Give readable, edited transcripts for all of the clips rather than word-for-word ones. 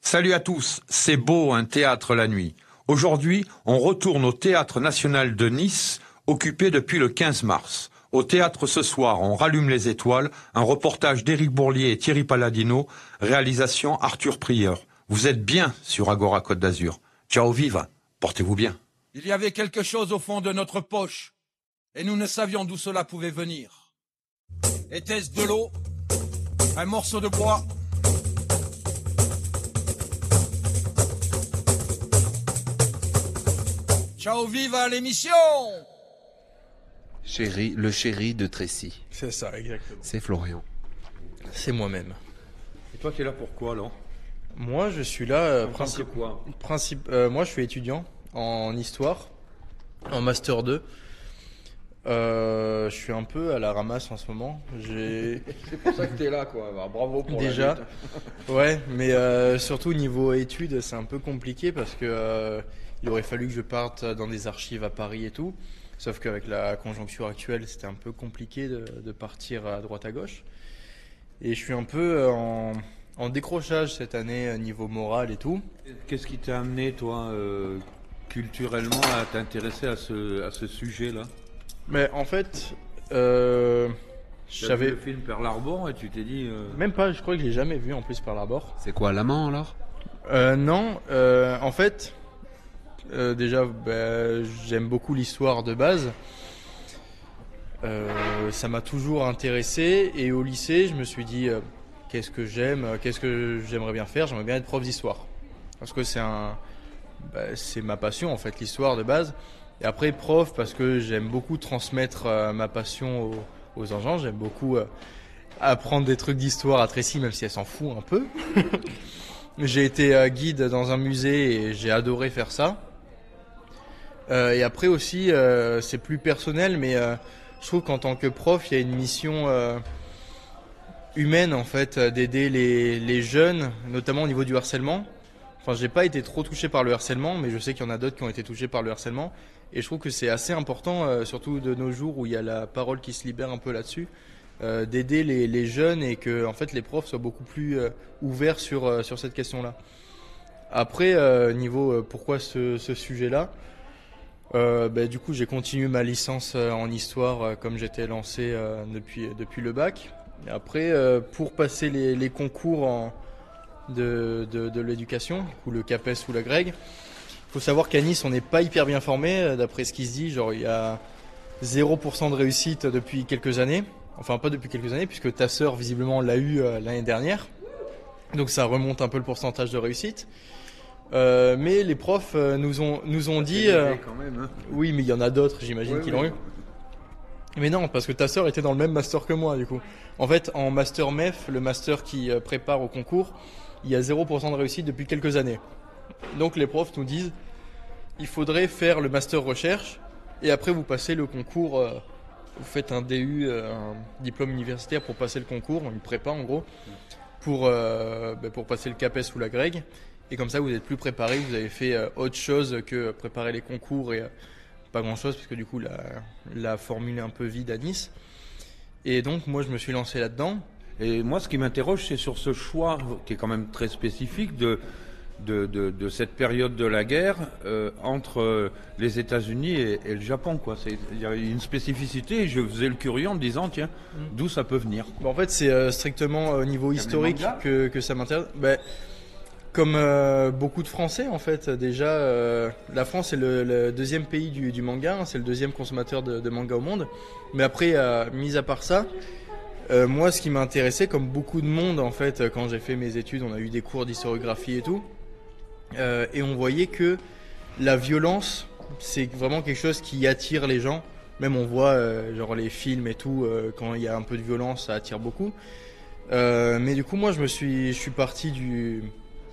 Salut à tous, c'est beau un théâtre la nuit. Aujourd'hui, on retourne au Théâtre National de Nice, occupé depuis le 15 mars. Au théâtre ce soir, on rallume les étoiles, un reportage d'Éric Bourlier et Thierry Palladino, réalisation Arthur Prieur. Vous êtes bien sur Agora Côte d'Azur. Ciao viva, portez-vous bien. Il y avait quelque chose au fond de notre poche, et nous ne savions d'où cela pouvait venir. Était-ce de l'eau, un morceau de bois ? Ciao viva l'émission! Le chéri de Tracy. C'est ça, exactement. C'est Florian. C'est moi-même. Et toi, tu es là pour quoi, alors? Moi, je suis là... quoi? moi, je suis étudiant en histoire, en Master 2. Je suis un peu à la ramasse en ce moment. C'est pour ça que tu es là, quoi. Alors, bravo pour Déjà, la lutte. ouais, mais surtout niveau études, c'est un peu compliqué parce que il aurait fallu que je parte dans des archives à Paris et tout. Sauf qu'avec la conjoncture actuelle, c'était un peu compliqué de partir à droite à gauche. Et je suis un peu en décrochage cette année niveau moral et tout. Qu'est-ce qui t'a amené, toi, culturellement, à t'intéresser à ce sujet-là? Mais en fait, T'as vu le film Pearl Harbor et tu t'es dit... Même pas, je crois que je l'ai jamais vu en plus Pearl Harbor. C'est quoi, l'amant alors? Non, en fait, déjà, j'aime beaucoup l'histoire de base. Ça m'a toujours intéressé et au lycée, je me suis dit qu'est-ce que j'aimerais bien faire? J'aimerais bien être prof d'histoire parce que c'est ma passion en fait, l'histoire de base. Et après prof parce que j'aime beaucoup transmettre ma passion aux enfants. J'aime beaucoup apprendre des trucs d'histoire à Tracy, même si elle s'en fout un peu. J'ai été guide dans un musée et j'ai adoré faire ça. Et après aussi, c'est plus personnel, mais je trouve qu'en tant que prof, il y a une mission humaine en fait, d'aider les jeunes, notamment au niveau du harcèlement. Enfin, j'ai pas été trop touché par le harcèlement, mais je sais qu'il y en a d'autres qui ont été touchés par le harcèlement. Et je trouve que c'est assez important, surtout de nos jours où il y a la parole qui se libère un peu là-dessus, d'aider les jeunes et que en fait les profs soient beaucoup plus ouverts sur cette question-là. Après, niveau pourquoi ce sujet-là, du coup j'ai continué ma licence en histoire comme j'étais lancé depuis le bac. Et après, pour passer les concours de l'éducation, ou le CAPES ou la GREG, faut savoir qu'à Nice, on n'est pas hyper bien formé, d'après ce qui se dit. Genre, il y a 0% de réussite depuis quelques années. Enfin, pas depuis quelques années, puisque ta sœur, visiblement, l'a eu l'année dernière. Donc, ça remonte un peu le pourcentage de réussite. Mais les profs nous ont dit... quand même, hein. Oui, mais il y en a d'autres, j'imagine, qui l'ont eu. Mais non, parce que ta sœur était dans le même master que moi, du coup. En fait, en master MEF, le master qui prépare au concours, il y a 0% de réussite depuis quelques années. Donc les profs nous disent, il faudrait faire le master recherche et après vous passez le concours, vous faites un DU, un diplôme universitaire pour passer le concours, une prépa en gros, pour passer le CAPES ou la GREG. Et comme ça vous êtes plus préparé, vous avez fait autre chose que préparer les concours et pas grand chose parce que du coup la formule est un peu vide à Nice. Et donc moi je me suis lancé là-dedans. Et moi, ce qui m'interroge, c'est sur ce choix qui est quand même très spécifique de cette période de la guerre entre les États-Unis et le Japon, quoi. Il y a une spécificité. Et je faisais le curieux en me disant, tiens, d'où ça peut venir. En fait, c'est strictement au niveau historique que ça m'intéresse. Comme beaucoup de Français, en fait, déjà, la France est le deuxième pays du manga. Hein, c'est le deuxième consommateur de manga au monde. Mais après, mis à part ça. Moi, ce qui m'a intéressé, comme beaucoup de monde, en fait, quand j'ai fait mes études, on a eu des cours d'historiographie et tout, et on voyait que la violence, c'est vraiment quelque chose qui attire les gens. Même on voit, genre les films et tout, quand il y a un peu de violence, ça attire beaucoup. Mais du coup, moi, je suis parti du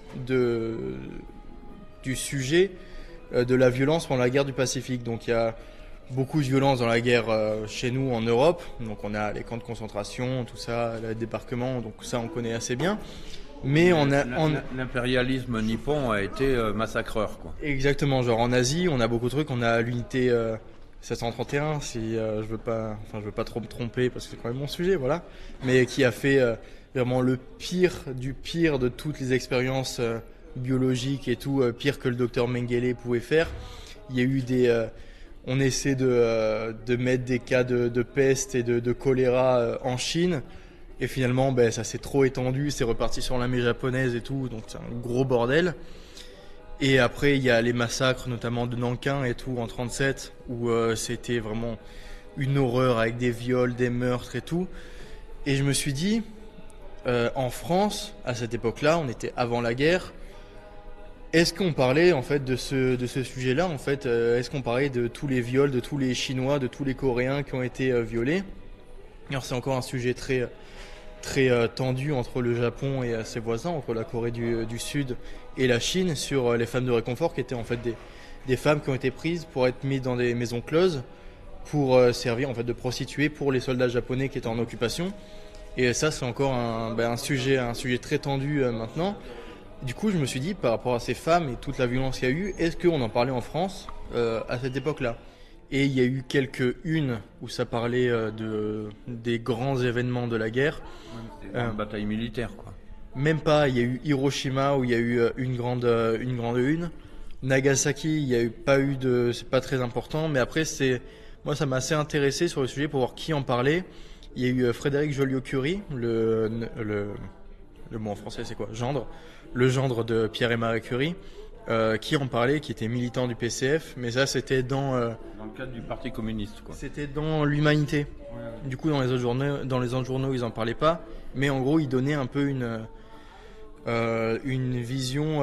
sujet de la violence pendant la guerre du Pacifique. Donc, il y a beaucoup de violence dans la guerre chez nous en Europe, donc on a les camps de concentration, tout ça, le débarquement, donc ça on connaît assez bien. Mais l'impérialisme nippon a été massacreur, quoi. Exactement, genre en Asie, on a beaucoup de trucs, on a l'unité 731, si je veux pas trop me tromper parce que c'est quand même mon sujet, voilà, mais qui a fait vraiment le pire du pire de toutes les expériences biologiques et tout, pire que le docteur Mengele pouvait faire. Il y a eu on essaie de mettre des cas de peste et de choléra en Chine. Et finalement, ça s'est trop étendu, c'est reparti sur l'armée japonaise et tout, donc c'est un gros bordel. Et après, il y a les massacres, notamment de Nankin et tout, en 37, où c'était vraiment une horreur avec des viols, des meurtres et tout. Et je me suis dit, en France, à cette époque-là, on était avant la guerre, est-ce qu'on parlait en fait de ce sujet-là en fait, est-ce qu'on parlait de tous les viols, de tous les Chinois, de tous les Coréens qui ont été violés? Alors c'est encore un sujet très tendu entre le Japon et ses voisins, entre la Corée du Sud et la Chine, sur les femmes de réconfort qui étaient en fait des femmes qui ont été prises pour être mises dans des maisons closes pour servir en fait de prostituées pour les soldats japonais qui étaient en occupation. Et ça c'est encore un sujet très tendu maintenant. Du coup je me suis dit, par rapport à ces femmes et toute la violence qu'il y a eu, est-ce qu'on en parlait en France à cette époque-là? Et il y a eu quelques unes où ça parlait des grands événements de la guerre. Une bataille militaire, quoi. Même pas, il y a eu Hiroshima où il y a eu une grande une. Nagasaki, il y a eu pas eu c'est pas très important, mais après moi ça m'a assez intéressé sur le sujet pour voir qui en parlait. Il y a eu Frédéric Joliot-Curie, le mot en français c'est quoi? Le gendre de Pierre et Marie Curie. Qui en parlait, qui était militant du PCF, mais ça c'était dans le cadre du Parti communiste, quoi. C'était dans l'Humanité. Ouais. Du coup dans les autres journaux ils en parlaient pas, mais en gros ils donnaient un peu une vision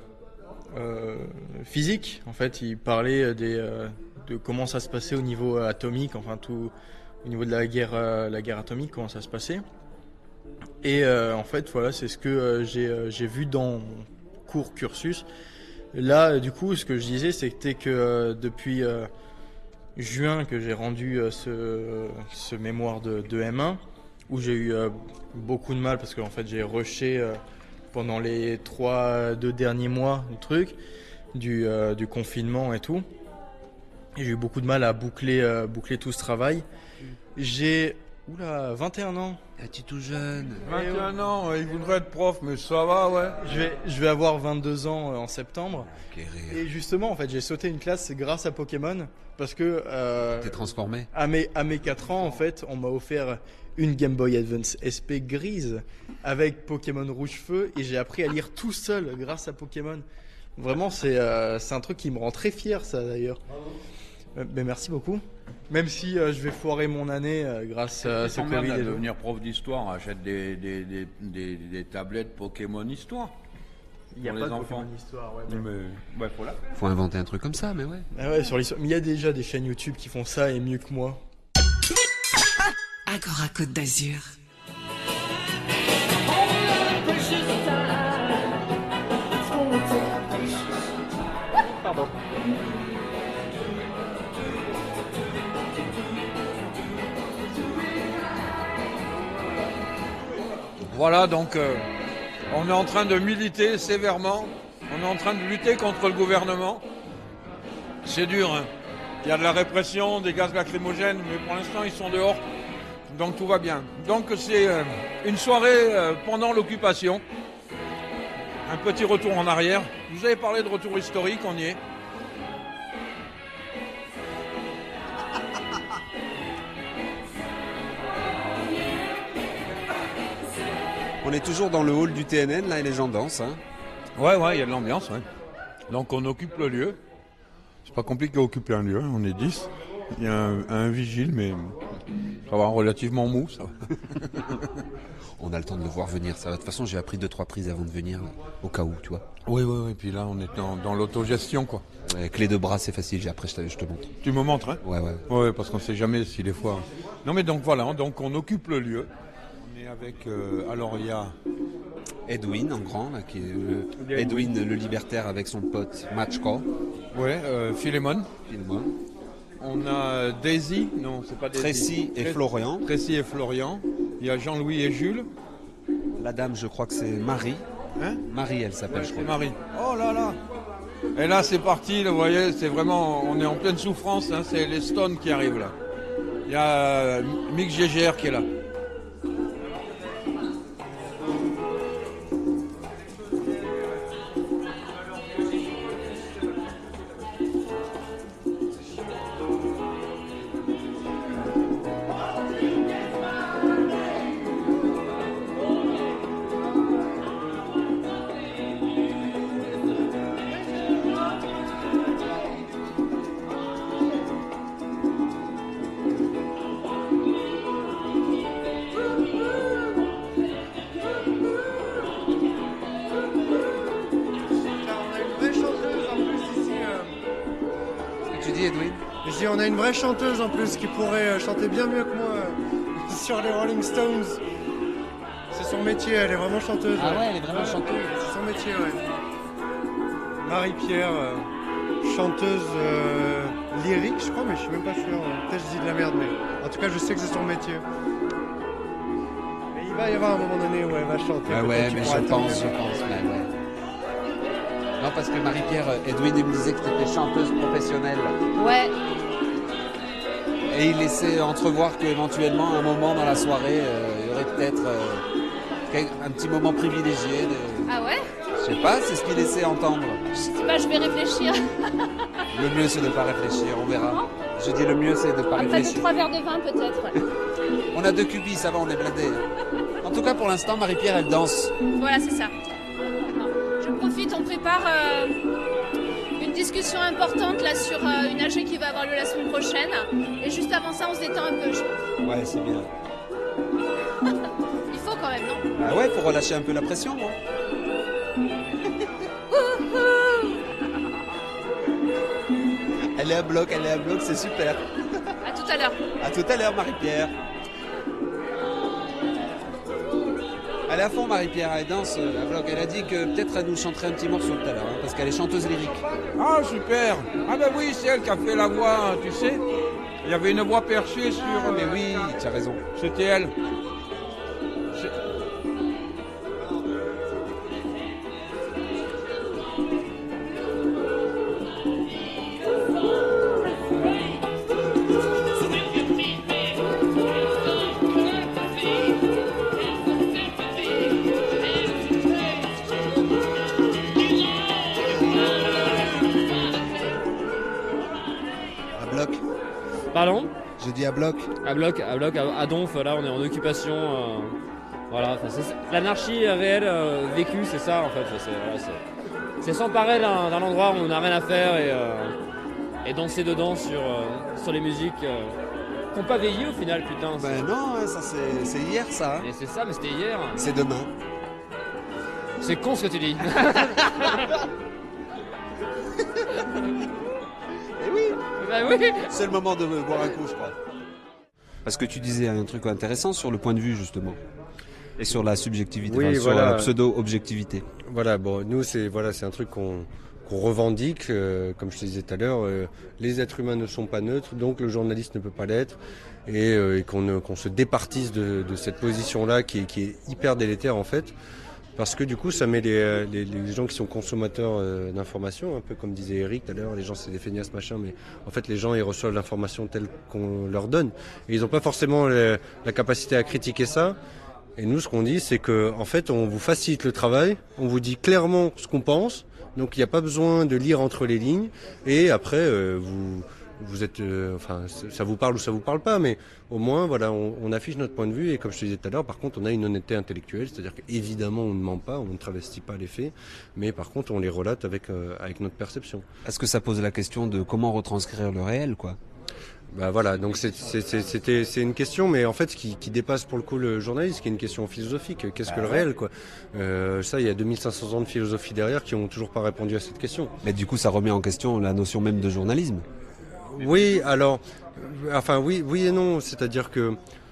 physique. En fait ils parlaient de comment ça se passait au niveau atomique, enfin tout au niveau de la guerre atomique, comment ça se passait. Et en fait voilà, c'est ce que j'ai vu dans mon court cursus. Là, du coup, ce que je disais, c'était que depuis juin que j'ai rendu ce mémoire de M1, où j'ai eu beaucoup de mal parce qu'en fait j'ai rushé pendant les 2 derniers mois du confinement et tout. Et j'ai eu beaucoup de mal à boucler tout ce travail. J'ai 21 ans. Ah, tu es tout jeune. 21 ans, il voudrait être prof, mais ça va, ouais. Je vais avoir 22 ans en septembre. Quel rire. Et justement, en fait, j'ai sauté une classe grâce à Pokémon parce que T'es transformé. à mes 4 ans, en fait, on m'a offert une Game Boy Advance SP grise avec Pokémon Rouge Feu et j'ai appris à lire tout seul grâce à Pokémon. Vraiment, c'est un truc qui me rend très fier, ça d'ailleurs. Mais merci beaucoup. Même si je vais foirer mon année grâce à ce Covid. De devenir prof d'histoire, achète des tablettes Pokémon Histoire. Il n'y a pour pas les de enfants. Pokémon Histoire, ouais. Mais ouais, voilà. Faut inventer un truc comme ça, mais ouais. Ah ouais, sur l'histoire. Mais il y a déjà des chaînes YouTube qui font ça et mieux que moi. Agora Côte d'Azur. Pardon. Voilà, donc on est en train de militer sévèrement, on est en train de lutter contre le gouvernement. C'est dur, hein. Il y a de la répression, des gaz lacrymogènes, mais pour l'instant ils sont dehors, donc tout va bien. Donc c'est une soirée pendant l'occupation, un petit retour en arrière. Vous avez parlé de retour historique, on y est. On est toujours dans le hall du TNN, là, et les gens dansent. Hein. Ouais, il y a de l'ambiance, ouais. Donc on occupe le lieu. C'est pas compliqué d'occuper un lieu, on est 10. Il y a un vigile, mais ça va, relativement mou, ça va. On a le temps de le voir venir, ça va. De toute façon, j'ai appris 2-3 prises avant de venir, au cas où, tu vois. Oui, puis là on est dans l'autogestion, quoi. Ouais, clé de bras, c'est facile, après je te montre. Tu me montres, hein? Ouais. Ouais, parce qu'on sait jamais si des fois... Non mais donc voilà, donc on occupe le lieu. On est avec... alors il y a... Edwin, en grand, là, qui est Edwin le libertaire avec son pote Matchko. Ouais, Philémon. Philémon. On a Daisy, non c'est pas Daisy. Tracy et Florian. Tracy et Florian. Il y a Jean-Louis et Jules. La dame, je crois que c'est Marie. Hein? Marie, elle s'appelle, je crois. Marie. Oh là là. Et là c'est parti, vous voyez, c'est vraiment, on est en pleine souffrance, hein, c'est les Stones qui arrivent là. Il y a Mick Jagger qui est là. dit, Edwin? Je dis, on a une vraie chanteuse en plus qui pourrait chanter bien mieux que moi sur les Rolling Stones. C'est son métier, elle est vraiment chanteuse. Ah ouais, elle est vraiment chanteuse. C'est son métier, ouais. Marie-Pierre, chanteuse lyrique, je crois, mais je suis même pas sûr. Peut-être je dis de la merde, mais en tout cas, je sais que c'est son métier. Mais il va y avoir un moment donné où elle va chanter. Ah ouais, mais je pense. Ouais. Non, parce que Marie-Pierre, Edwin, il me disait que tu étais chanteuse professionnelle. Ouais. Et il laissait entrevoir qu'éventuellement, à un moment dans la soirée, il y aurait peut-être un petit moment privilégié. Ah ouais? Je sais pas, c'est ce qu'il laissait entendre. Je vais réfléchir. Le mieux, c'est de ne pas réfléchir, on verra. Je dis le mieux, c'est de ne pas Après réfléchir. 3 verres de vin, peut-être. Ouais. On a 2 cubis, ça va, on est blindés. En tout cas, pour l'instant, Marie-Pierre, elle danse. Voilà, c'est ça. Je profite, on prépare une discussion importante là sur une AG qui va avoir lieu la semaine prochaine. Et juste avant ça, on se détend un peu, je pense. Ouais, c'est bien. Il faut quand même, non? Ah ouais, faut relâcher un peu la pression, moi. Elle est à bloc, c'est super. À tout à l'heure. À tout à l'heure, Marie-Pierre. Elle est à fond, Marie-Pierre, elle danse à bloc. Elle a dit que peut-être elle nous chanterait un petit morceau tout à l'heure, parce qu'elle est chanteuse lyrique. Ah, super. Ah ben oui, c'est elle qui a fait la voix, tu sais. Il y avait une voix perchée sur... Mais oui, tu as raison. C'était elle. Pardon? Je dis à bloc. À Donf, là on est en occupation. Voilà, c'est l'anarchie réelle vécue, c'est ça en fait. C'est s'emparer d'un endroit où on n'a rien à faire et danser dedans sur les musiques qui n'ont pas vieilli au final, putain. Ben non, hein, ça c'est hier ça. Hein. Et c'est ça, mais c'était hier. C'est demain. C'est con ce que tu dis. Eh oui. Bah oui. C'est le moment de boire un coup, je crois. Parce que tu disais un truc intéressant sur le point de vue, justement. Et sur la subjectivité, Oui, sur voilà. la pseudo-objectivité. Voilà, bon, nous, c'est un truc qu'on revendique, comme je te disais tout à l'heure. Les êtres humains ne sont pas neutres, donc le journaliste ne peut pas l'être. Et qu'on se départisse de cette position-là qui est hyper délétère, en fait. Parce que du coup, ça met les gens qui sont consommateurs d'informations, un peu comme disait Eric tout à l'heure, les gens c'est des feignasses machin, mais en fait les gens ils reçoivent l'information telle qu'on leur donne. Et ils n'ont pas forcément la capacité à critiquer ça. Et nous ce qu'on dit c'est que en fait on vous facilite le travail, on vous dit clairement ce qu'on pense, donc il n'y a pas besoin de lire entre les lignes. Et après vous êtes, enfin, ça vous parle ou ça vous parle pas, mais au moins, voilà, on affiche notre point de vue et comme je te disais tout à l'heure, par contre, on a une honnêteté intellectuelle, c'est-à-dire qu'évidemment, on ne ment pas, on ne travestit pas les faits, mais par contre, on les relate avec notre perception. Est-ce que ça pose la question de comment retranscrire le réel, quoi? Bah voilà, donc c'est une question, mais en fait, qui dépasse pour le coup le journalisme, qui est une question philosophique. Qu'est-ce que le réel, quoi? Ça, il y a 2500 ans de philosophie derrière qui ont toujours pas répondu à cette question. Mais du coup, ça remet en question la notion même de journalisme. Oui, alors, enfin oui et non, c'est-à-dire que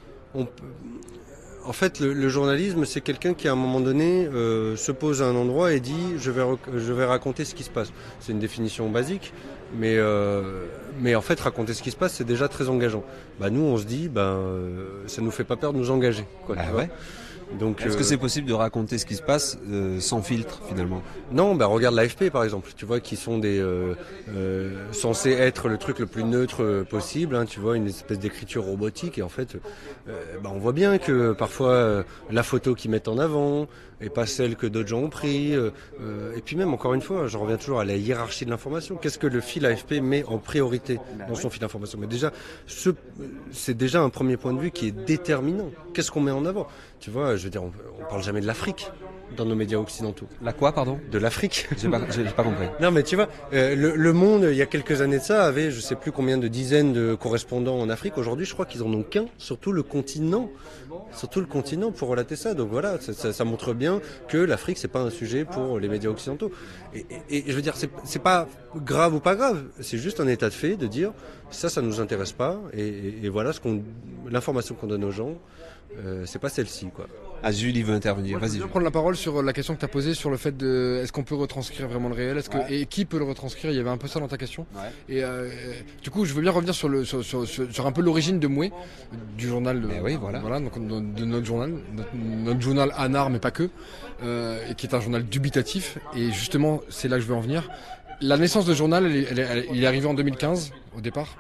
en fait, le journalisme, c'est quelqu'un qui à un moment donné se pose à un endroit et dit je vais raconter ce qui se passe. C'est une définition basique, mais en fait raconter ce qui se passe, c'est déjà très engageant. Bah nous, on se dit ça nous fait pas peur de nous engager, quoi. Ah ouais. Donc, est-ce que c'est possible de raconter ce qui se passe sans filtre finalement? Non, regarde l'AFP par exemple, tu vois, qui sont censés être le truc le plus neutre possible, hein, tu vois, une espèce d'écriture robotique et en fait, on voit bien que parfois la photo qu'ils mettent en avant et pas celle que d'autres gens ont pris, et puis même encore une fois, je reviens toujours à la hiérarchie de l'information. Qu'est-ce que le fil AFP met en priorité dans son fil d'information? Mais déjà, c'est déjà un premier point de vue qui est déterminant. Qu'est-ce qu'on met en avant? Tu vois, je veux dire, on parle jamais de l'Afrique. dans nos médias occidentaux. La quoi, pardon? De l'Afrique. J'ai pas compris. Non, mais tu vois, le Monde, il y a quelques années de ça, avait je sais plus combien de dizaines de correspondants en Afrique. Aujourd'hui, je crois qu'ils en ont qu'un sur tout le continent. Sur tout le continent pour relater ça. Donc voilà, ça montre bien que l'Afrique, c'est pas un sujet pour les médias occidentaux. Et je veux dire, c'est pas grave ou pas grave. C'est juste un état de fait de dire ça nous intéresse pas. Et voilà l'information qu'on donne aux gens, c'est pas celle-ci, quoi. Azul, il veut intervenir. Vas-y. Je vais prendre la parole sur la question que tu as posée sur le fait de est-ce qu'on peut retranscrire vraiment le réel, et qui peut le retranscrire. Il y avait un peu ça dans ta question. Ouais. Et du coup, je veux bien revenir sur un peu l'origine de Mouais, du journal. Oui, voilà. Donc de notre journal, notre journal Anar, mais pas que, et qui est un journal dubitatif. Et justement, c'est là que je veux en venir. La naissance de journal, il est arrivé en 2015 au départ,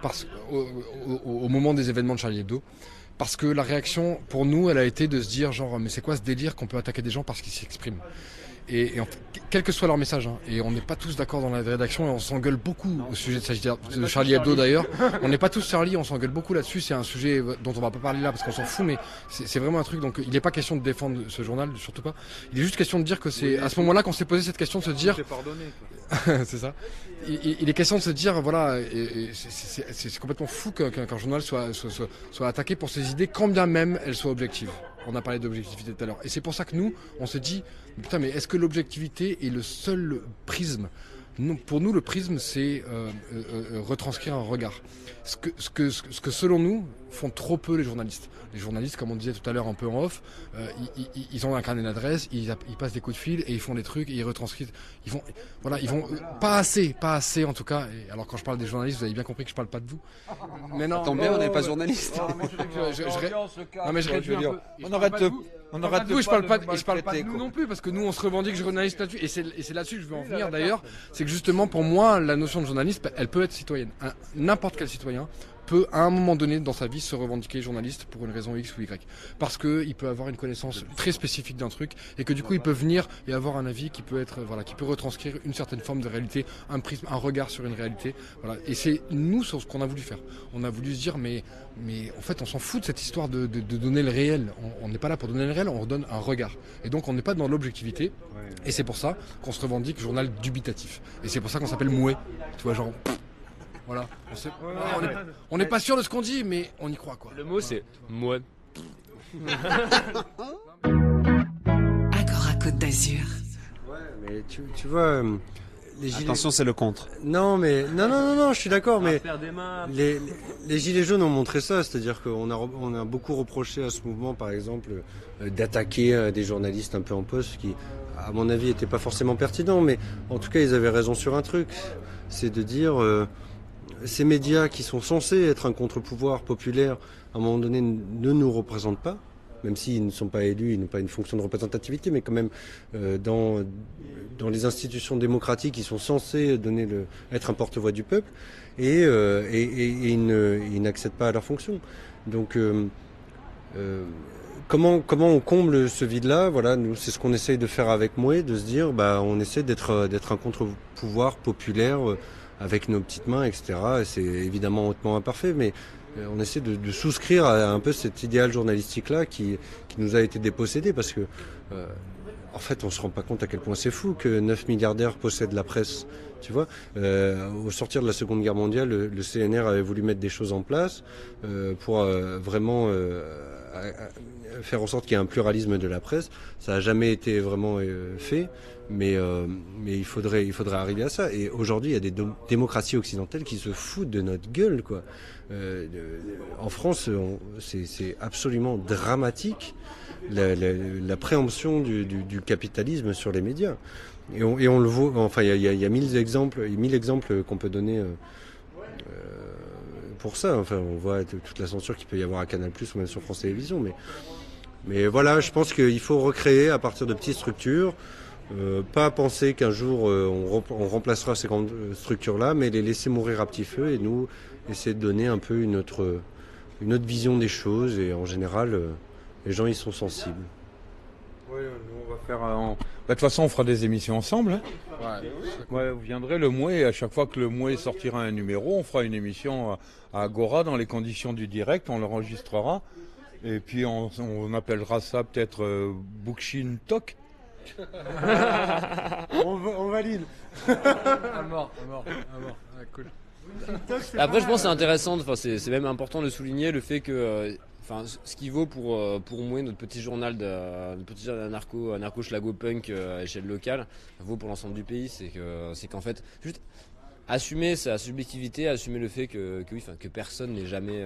au moment des événements de Charlie Hebdo. Parce que la réaction, pour nous, elle a été de se dire genre, mais c'est quoi ce délire qu'on peut attaquer des gens parce qu'ils s'expriment? Et en fait, quel que soit leur message, hein, et on n'est pas tous d'accord dans la rédaction, et on s'engueule beaucoup au sujet de Charlie Hebdo d'ailleurs. On n'est pas tous Charlie, on s'engueule beaucoup là-dessus. C'est un sujet dont on va pas parler là parce qu'on s'en fout, mais c'est vraiment un truc. Donc il n'est pas question de défendre ce journal, surtout pas. Il est juste question de dire que c'est à ce moment-là qu'on s'est posé cette question de se dire. C'est ça. Il est question de se dire, voilà, c'est complètement fou qu'un journal soit attaqué pour ses idées, quand bien même elles soient objectives. On a parlé d'objectivité tout à l'heure. Et c'est pour ça que nous, on se dit, putain, mais est-ce que l'objectivité est le seul prisme? Non, pour nous, le prisme, c'est retranscrire un regard. Ce que selon nous, font trop peu les journalistes. Les journalistes, comme on disait tout à l'heure un peu en off, ils ont un carnet d'adresses, ils passent des coups de fil et ils font des trucs et ils retranscrivent. Ils vont pas assez en tout cas. Et alors quand je parle des journalistes, vous avez bien compris que je parle pas de vous. Mais non. Tant bien, on n'est pas journaliste. Non mais je réduis un peu. On arrête de je parle pas de nous non plus parce que nous on se revendique journaliste là-dessus et c'est là-dessus que je veux en venir d'ailleurs. C'est que justement pour moi la notion de journaliste, elle peut être citoyenne. N'importe quel citoyen peut à un moment donné dans sa vie se revendiquer journaliste pour une raison X ou Y. Parce qu'il peut avoir une connaissance très spécifique d'un truc et que du coup il peut venir et avoir un avis qui peut être, voilà, qui peut retranscrire une certaine forme de réalité, un prisme, un regard sur une réalité. Voilà. Et c'est nous sur ce qu'on a voulu faire. On a voulu se dire mais en fait on s'en fout de cette histoire de donner le réel. On n'est pas là pour donner le réel, on redonne un regard. Et donc on n'est pas dans l'objectivité. Et c'est pour ça qu'on se revendique journal dubitatif. Et c'est pour ça qu'on s'appelle Mouais. Tu vois genre... Voilà, on n'est pas sûr de ce qu'on dit, mais on y croit quoi. Le mot c'est moi. Agora Côte d'Azur. Ouais, mais tu vois, les gilets... Attention, c'est le contre. Non, je suis d'accord, mais les gilets jaunes ont montré ça, c'est-à-dire qu'on a beaucoup reproché à ce mouvement, par exemple, d'attaquer des journalistes un peu en poste, qui, à mon avis, n'étaient pas forcément pertinents, mais en tout cas, ils avaient raison sur un truc, c'est de dire... ces médias qui sont censés être un contre-pouvoir populaire, à un moment donné, ne nous représentent pas, même s'ils ne sont pas élus, ils n'ont pas une fonction de représentativité, mais quand même, dans les institutions démocratiques, ils sont censés être un porte-voix du peuple, et ils n'accèdent pas à leur fonction. Donc, comment on comble ce vide-là? Voilà, nous, c'est ce qu'on essaye de faire avec Mouais, de se dire, on essaie d'être un contre-pouvoir populaire, avec nos petites mains, etc. Et c'est évidemment hautement imparfait, mais on essaie de souscrire à un peu cet idéal journalistique-là qui nous a été dépossédé, parce que en fait on se rend pas compte à quel point c'est fou que 9 milliardaires possèdent la presse. Tu vois, au sortir de la Seconde Guerre mondiale, le CNR avait voulu mettre des choses en place pour vraiment faire en sorte qu'il y ait un pluralisme de la presse. Ça n'a jamais été vraiment fait, mais il faudrait arriver à ça. Et aujourd'hui, il y a des démocraties occidentales qui se foutent de notre gueule, quoi. En France, c'est absolument dramatique la préemption du capitalisme sur les médias. Et on le voit. Enfin, il y a 1000 exemples qu'on peut donner. Pour ça, enfin, on voit toute la censure qu'il peut y avoir à Canal+ ou même sur France Télévisions, mais voilà, je pense qu'il faut recréer à partir de petites structures, pas penser qu'un jour on remplacera ces grandes structures-là, mais les laisser mourir à petit feu et nous essayer de donner un peu une autre vision des choses, et en général, les gens y sont sensibles. Oui, nous on va faire de toute façon, on fera des émissions ensemble. Hein. Ouais, vous viendrez le Mouais, et à chaque fois que le Mouais sortira un numéro, on fera une émission à Agora dans les conditions du direct, on l'enregistrera. Et puis on appellera ça peut-être Bookchin Talk. On valide. À mort. Ah, cool. Après, je pense que c'est intéressant, enfin, c'est même important de souligner le fait que, enfin, ce qui vaut pour Moué, notre petit journal anarcho-schlago-punk à échelle locale, vaut pour l'ensemble du pays. C'est qu'en fait, juste assumer sa subjectivité, assumer le fait que personne n'est jamais.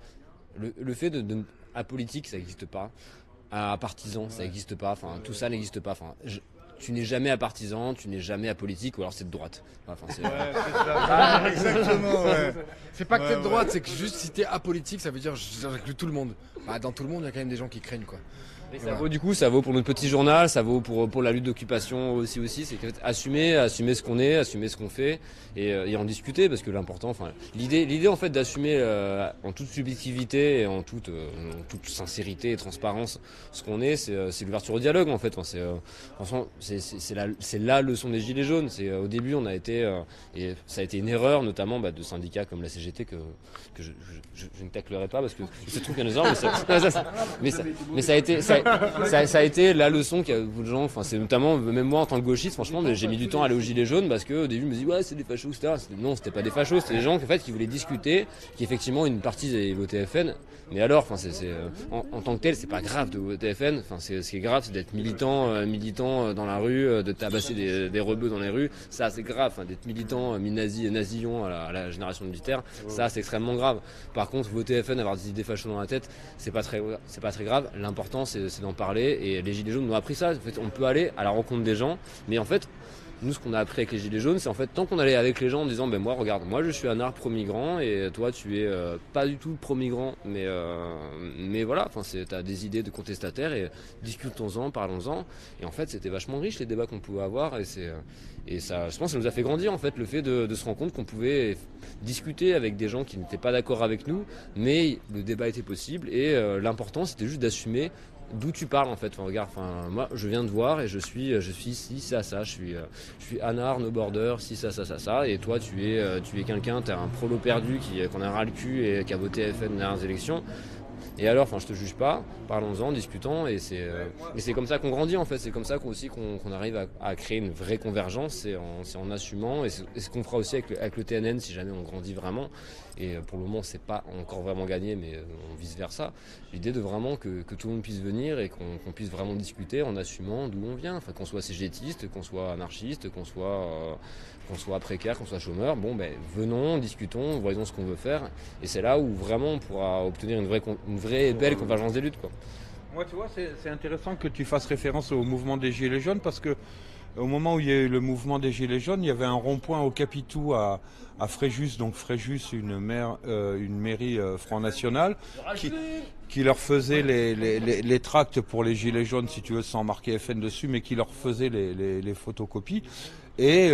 Le fait de apolitique, ça n'existe pas. À partisan, ça n'existe pas. Enfin, tout ça n'existe pas. Enfin, tu n'es jamais partisan, tu n'es jamais apolitique, ou alors c'est de droite. Enfin, c'est exactement, ouais. C'est pas que t'es de droite, c'est que juste si t'es apolitique, ça veut dire j'inclus tout le monde. Bah, dans tout le monde, il y a quand même des gens qui craignent, quoi. Et ça vaut, du coup, ça vaut pour notre petit journal, ça vaut pour la lutte d'occupation aussi, c'est qu'en fait, assumer ce qu'on est, assumer ce qu'on fait et en discuter, parce que l'important, enfin, l'idée en fait d'assumer en toute subjectivité et en toute sincérité et transparence ce qu'on est, c'est l'ouverture au dialogue en fait. Enfin, c'est la leçon des Gilets jaunes. C'est au début on a été et ça a été une erreur, notamment de syndicats comme la CGT que je ne taclerai pas parce que c'est tout qu'il y a des erreurs, mais ça a été la leçon qu'il y a beaucoup de gens. Enfin, c'est notamment même moi en tant que gauchiste, franchement, j'ai mis du temps à aller aux Gilets jaunes parce que au début je me dis ouais c'est des fachos, etc. Non, c'était pas des fachos, c'était des gens qui voulaient discuter, qui effectivement une partie avaient voté FN. Mais alors, enfin, en tant que tel, c'est pas grave de voter FN. Enfin, ce qui est grave, c'est d'être militant dans la rue, de tabasser des rebeux dans les rues. Ça, c'est grave. Enfin, d'être militant nasillon à la génération militaire, ça, c'est extrêmement grave. Par contre, voter FN, avoir des idées fachos dans la tête, c'est pas très grave. L'important, c'est d'en parler. Et les Gilets jaunes nous ont appris ça. En fait, on peut aller à la rencontre des gens, mais en fait, nous, ce qu'on a appris avec les Gilets jaunes, c'est en fait, tant qu'on allait avec les gens en disant, moi, regarde, moi, je suis un art pro-migrant et toi, tu es pas du tout pro-migrant, mais voilà, enfin, t'as des idées de contestataires et discutons-en, parlons-en. Et en fait, c'était vachement riche les débats qu'on pouvait avoir et ça, je pense, ça nous a fait grandir en fait, le fait de se rendre compte qu'on pouvait discuter avec des gens qui n'étaient pas d'accord avec nous, mais le débat était possible et l'important, c'était juste d'assumer d'où tu parles en fait. Enfin, regarde, moi je viens de voir et je suis ci, ça, je suis anard, no border, ci, ça, et toi tu es quelqu'un, t'es un prolo perdu qu'on a ras le cul et qui a voté FN dans les élections. Et alors, enfin, je te juge pas, parlons-en, discutons, et c'est comme ça qu'on grandit en fait. C'est comme ça qu'on arrive à créer une vraie convergence, c'est en assumant, et c'est ce qu'on fera aussi avec le TNN si jamais on grandit vraiment. Et pour le moment, c'est pas encore vraiment gagné, mais on vise vers ça. L'idée de vraiment que tout le monde puisse venir et qu'on puisse vraiment discuter en assumant d'où on vient. Enfin, qu'on soit cégétiste, qu'on soit anarchiste, qu'on soit précaire, qu'on soit chômeur. Bon, venons, discutons, voyons ce qu'on veut faire. Et c'est là où vraiment on pourra obtenir une vraie et belle convergence des luttes, quoi. Moi, tu vois, c'est intéressant que tu fasses référence au mouvement des Gilets jaunes parce que au moment où il y a eu le mouvement des Gilets jaunes, il y avait un rond-point au Capitou à Fréjus, donc Fréjus, une mairie Front National, qui leur faisait les tracts pour les Gilets jaunes, si tu veux, sans marquer FN dessus, mais qui leur faisait les photocopies. Et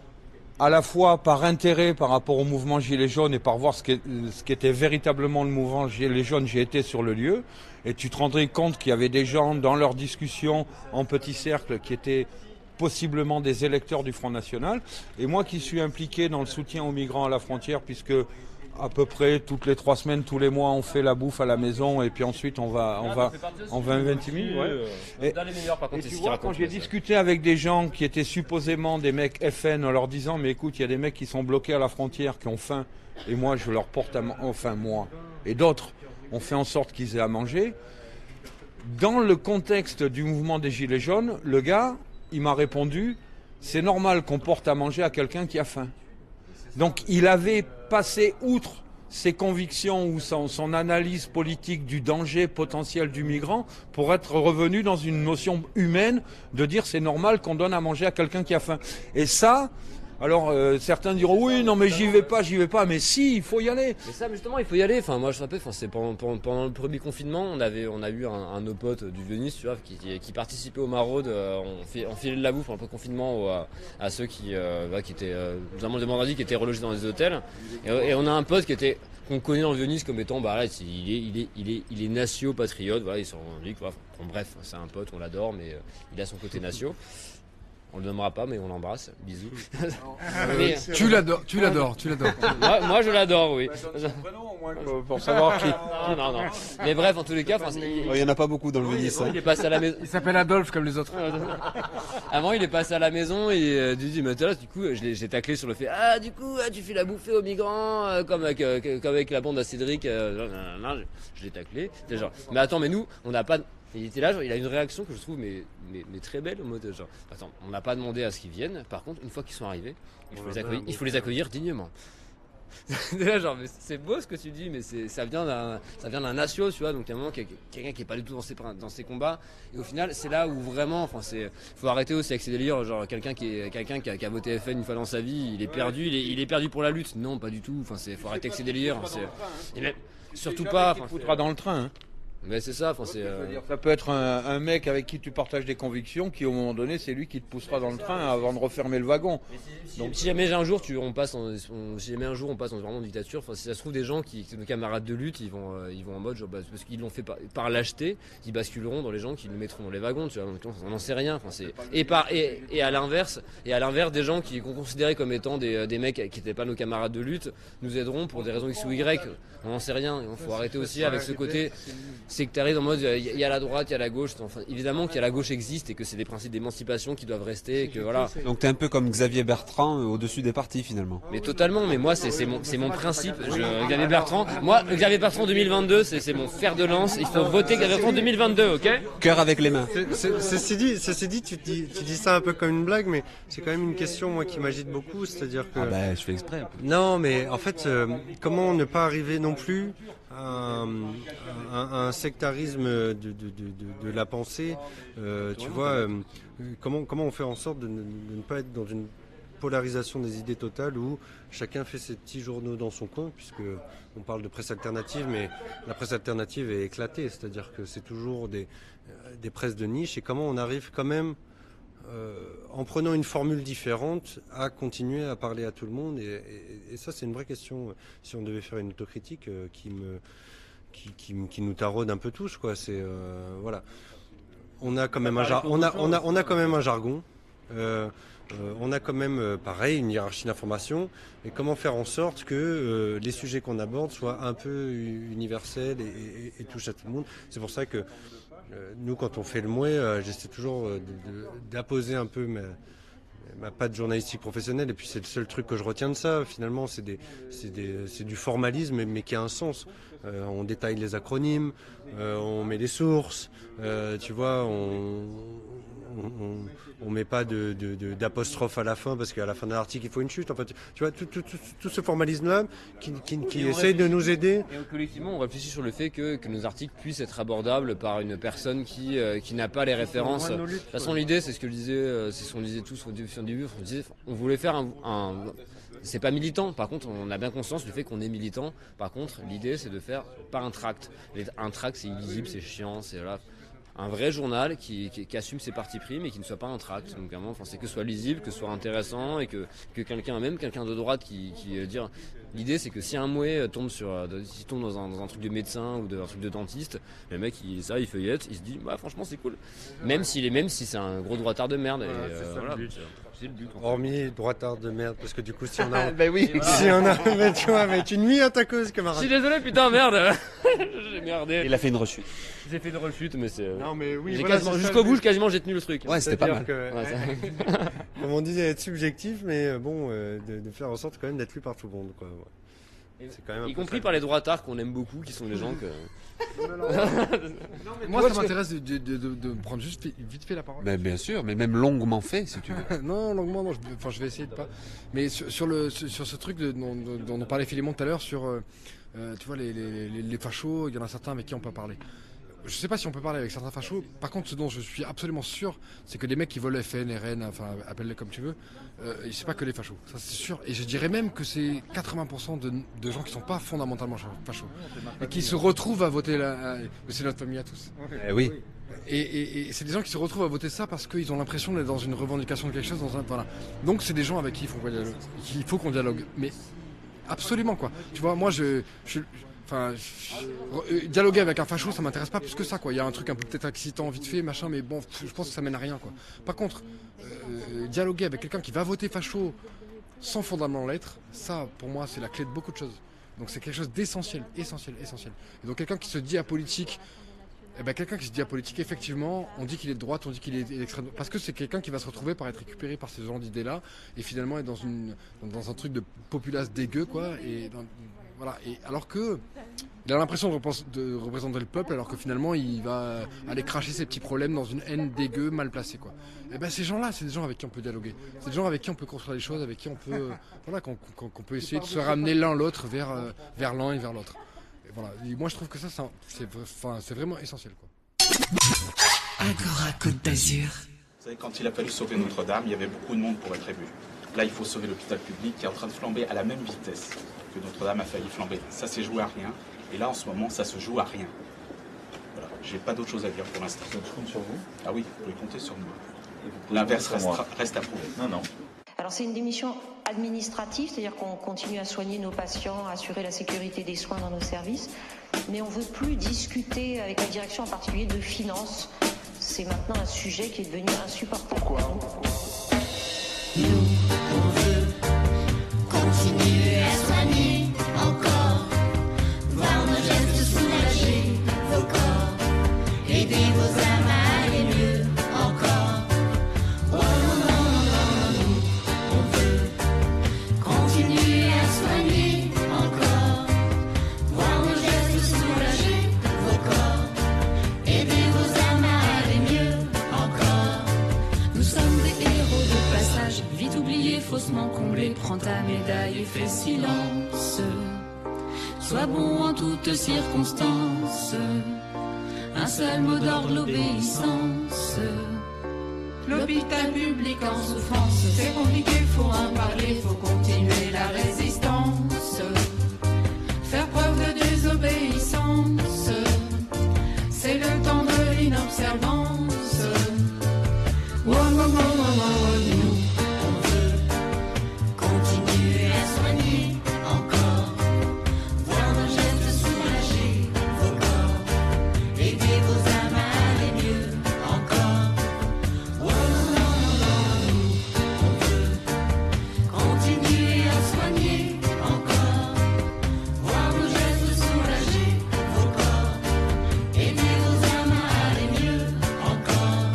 à la fois par intérêt par rapport au mouvement Gilets jaunes et par voir ce qu'était véritablement le mouvement Gilets jaunes, j'ai été sur le lieu. Et tu te rendrais compte qu'il y avait des gens dans leur discussion en petit cercle qui étaient possiblement des électeurs du Front National. Et moi qui suis impliqué dans le soutien aux migrants à la frontière, puisque à peu près toutes les 3 semaines, tous les mois, on fait la bouffe à la maison et puis ensuite on va intimider. Et tu vois, quand j'ai discuté avec des gens qui étaient supposément des mecs FN en leur disant mais écoute, il y a des mecs qui sont bloqués à la frontière, qui ont faim, et moi je leur porte moi et d'autres, on fait en sorte qu'ils aient à manger. Dans le contexte du mouvement des Gilets jaunes, le gars, il m'a répondu, c'est normal qu'on porte à manger à quelqu'un qui a faim. Donc il avait passé outre ses convictions ou son analyse politique du danger potentiel du migrant pour être revenu dans une notion humaine de dire c'est normal qu'on donne à manger à quelqu'un qui a faim. Et ça, alors certains diront oui non mais j'y vais pas, mais si, il faut y aller. Mais ça justement il faut y aller. Enfin moi je me rappelle, c'est pendant le premier confinement, on a eu un de nos potes du Venise, tu vois, qui participait aux maraudes, on filait de la bouffe pendant le confinement à ceux qui étaient notamment des vendredis qui étaient relogés dans des hôtels. Et on a un pote qu'on connaît dans le Venise comme étant il est natio-patriote, voilà, il s'en dit quoi. Bon, bref, c'est un pote, on l'adore, mais il a son côté natio. On le nommera pas, mais on l'embrasse. Bisous. Tu l'adores. Moi, je l'adore, oui. Son prénom, au moins moins pour savoir qui. Non. Mais bref, en tous les cas, Il y en a pas beaucoup dans le Venise. il est passé à la maison. Il s'appelle Adolphe comme les autres. Avant, il est passé à la maison et il dit, mais là, du coup, j'ai taclé sur le fait, du coup, tu fais la bouffée aux migrants, comme avec la bande à Cédric. Non, je l'ai taclé. C'était genre, mais attends, mais nous, on n'a pas. Il était là, genre, il a une réaction que je trouve mais très belle au mode genre, attends, on n'a pas demandé à ce qu'ils viennent. Par contre, une fois qu'ils sont arrivés, il faut les accueillir dignement. Déjà genre, mais c'est beau ce que tu dis, mais ça vient d'un nation, tu vois, donc il y a un moment quelqu'un qui est pas du tout dans ses combats, et au final c'est là où vraiment, faut arrêter aussi avec ces délires, genre quelqu'un qui a voté FN une fois dans sa vie, il est perdu, il est perdu pour la lutte, non pas du tout, faut arrêter avec ces délires, et même, surtout pas, Il foutra dans le train. Hein. Mais c'est ça, Ça peut être un mec avec qui tu partages des convictions, qui au moment donné c'est lui qui te poussera dans le train avant de refermer le wagon. Donc si jamais un jour on passe dans vraiment dictature, si ça se trouve des gens nos camarades de lutte, ils vont en mode genre, parce qu'ils l'ont fait par lâcheté, ils basculeront dans les gens qui nous mettront dans les wagons, tu vois. Donc on n'en sait rien. Et à l'inverse des gens qu'on considérait comme étant des mecs qui n'étaient pas nos camarades de lutte nous aideront pour des raisons X ou Y. On n'en sait rien. Il faut arrêter aussi avec ce côté sectariste en mode il y a la droite, il y a la gauche. Évidemment qu'il y a la gauche existe et que c'est des principes d'émancipation qui doivent rester. Et que voilà. Donc t'es un peu comme Xavier Bertrand au-dessus des partis finalement. Mais totalement. Mais moi c'est mon principe. Xavier Bertrand 2022, c'est mon fer de lance. Il faut voter Xavier Bertrand 2022, ok ? Cœur avec les mains. Ceci dit, tu dis ça un peu comme une blague, mais c'est quand même une question moi qui m'agite beaucoup, c'est-à-dire que. Je fais exprès. Non, mais en fait, comment ne pas arriver non plus à un sectarisme de la pensée, tu vois, comment on fait en sorte de ne pas être dans une polarisation des idées totales où chacun fait ses petits journaux dans son coin, puisque on parle de presse alternative, mais la presse alternative est éclatée, c'est-à-dire que c'est toujours des presses de niche, et comment on arrive quand même en prenant une formule différente à continuer à parler à tout le monde, et ça c'est une vraie question si on devait faire une autocritique qui nous taraude un peu tous, quoi. C'est voilà, on a quand même un quand même un jargon, on a quand même pareil une hiérarchie d'information, et comment faire en sorte que les sujets qu'on aborde soient un peu universels et touchent à tout le monde. C'est pour ça que nous, quand on fait le mouet, j'essaie toujours d'apposer un peu ma patte journalistique professionnelle, et puis c'est le seul truc que je retiens de ça. Finalement, c'est du formalisme, mais qui a un sens. On détaille les acronymes, on met les sources, tu vois, on met pas d'apostrophe à la fin, parce qu'à la fin d'un article il faut une chute. Enfin, tu vois, tout ce formalisme-là qui essaye de nous aider. Et collectivement, on réfléchit sur le fait que nos articles puissent être abordables par une personne qui n'a pas les références. De toute façon, l'idée, c'est ce qu'on disait tous au début. On voulait faire c'est pas militant. Par contre, on a bien conscience du fait qu'on est militant. Par contre, l'idée, c'est de faire pas un tract. Un tract, c'est illisible, c'est chiant, c'est voilà. Un vrai journal qui assume ses partis pris, mais qui ne soit pas un tract. Donc vraiment, c'est que ce soit lisible, que ce soit intéressant, et que quelqu'un de droite qui dire. L'idée, c'est que si un mouet tombe dans un truc de médecin ou un truc de dentiste, le mec il feuillette, il se dit franchement c'est cool. Même si c'est un gros droitard de merde. C'est le but. Hormis droitard de merde, parce que du coup si on a oui. si on a mais tu vois, mais tu nuis à ta cause, camarade. Je suis désolé, putain, merde. J'ai merdé. Il a fait une rechute. J'ai fait une rechute, mais c'est. Non mais oui. Jusqu'au bout, quasiment j'ai tenu le truc. Ouais, c'était pas mal. Comme on disait, être subjectif, mais bon, de faire en sorte quand même d'être lu par tout le monde, quoi. Ouais. C'est quand même y compris par les droitards qu'on aime beaucoup, qui sont les gens que. Moi, ça m'intéresse de prendre juste vite fait la parole. Mais bien sûr, mais même longuement fait, si tu veux. Non, longuement, non. Je vais essayer de pas. Mais sur ce truc dont on parlait Philémon tout à l'heure, sur tu vois les fachos, il y en a certains avec qui on peut parler. Je sais pas si on peut parler avec certains fachos. Par contre, ce dont je suis absolument sûr, c'est que les mecs qui veulent FN, RN, enfin appelle-les comme tu veux, c'est pas que les fachos. Ça c'est sûr. Et je dirais même que c'est 80% de gens qui sont pas fondamentalement fachos et qui se retrouvent à voter c'est notre famille à tous. Oui. Et c'est des gens qui se retrouvent à voter ça parce qu'ils ont l'impression d'être dans une revendication de quelque chose, voilà. Donc c'est des gens avec qui il faut qu'on dialogue. Mais absolument, quoi. Tu vois, moi dialoguer avec un facho, ça m'intéresse pas plus que ça, quoi. Il y a un truc un peu peut-être excitant, vite fait, machin, mais bon, je pense que ça mène à rien, quoi. Par contre, dialoguer avec quelqu'un qui va voter facho sans fondamentalement l'être, ça, pour moi, c'est la clé de beaucoup de choses. Donc c'est quelque chose d'essentiel, essentiel. Et donc quelqu'un qui se dit apolitique, effectivement, on dit qu'il est de droite, on dit qu'il est d'extrême droite, parce que c'est quelqu'un qui va se retrouver par être récupéré par ce genre d'idées-là, et finalement être dans un truc de populace dégueu, quoi, voilà. Et alors que il a l'impression de représenter le peuple, alors que finalement il va aller cracher ses petits problèmes dans une haine dégueu, mal placée, quoi. Et ben ces gens-là, c'est des gens avec qui on peut dialoguer, c'est des gens avec qui on peut construire les choses, avec qui on peut, voilà, qu'on peut essayer de se ramener l'un l'autre vers l'un et vers l'autre. Et voilà. Et moi je trouve que ça c'est vraiment essentiel, quoi. Agora Côte d'Azur. Vous savez, quand il a fallu sauver Notre-Dame, il y avait beaucoup de monde pour être ému. Là, il faut sauver l'hôpital public qui est en train de flamber à la même vitesse que Notre-Dame a failli flamber. Ça s'est joué à rien. Et là, en ce moment, ça se joue à rien. Voilà. J'ai pas d'autre chose à dire pour l'instant. Je compte sur vous. Ah oui, vous pouvez compter sur moi. L'inverse reste à prouver. Non. Alors c'est une démission administrative, c'est-à-dire qu'on continue à soigner nos patients, à assurer la sécurité des soins dans nos services, mais on ne veut plus discuter avec la direction en particulier de finances. C'est maintenant un sujet qui est devenu insupportable. Pourquoi ? Nous, on veut continuer à soigner encore, voir nos gestes soulager vos corps, aider vos âmes à aller mieux encore. Oh non, on veut continuer à soigner encore, voir nos gestes soulager vos corps, aider vos âmes à aller mieux encore. Nous sommes des héros de passage, vite oublié, faussement comblé. Prends ta médaille et fais silence. Sois bon en toutes circonstances. Un seul mot d'ordre, l'obéissance. L'hôpital public en souffrance, c'est compliqué, faut en parler, faut continuer la résistance. Faire preuve de désobéissance, c'est le temps de l'inobservance. Oh, nous, on veut continuer à soigner encore, voir nos gestes soulager vos corps, aider vos âmes à aller mieux encore. Oh non, on veut continuer à soigner encore, voir nos gestes soulager vos corps, aider vos âmes à aller mieux encore.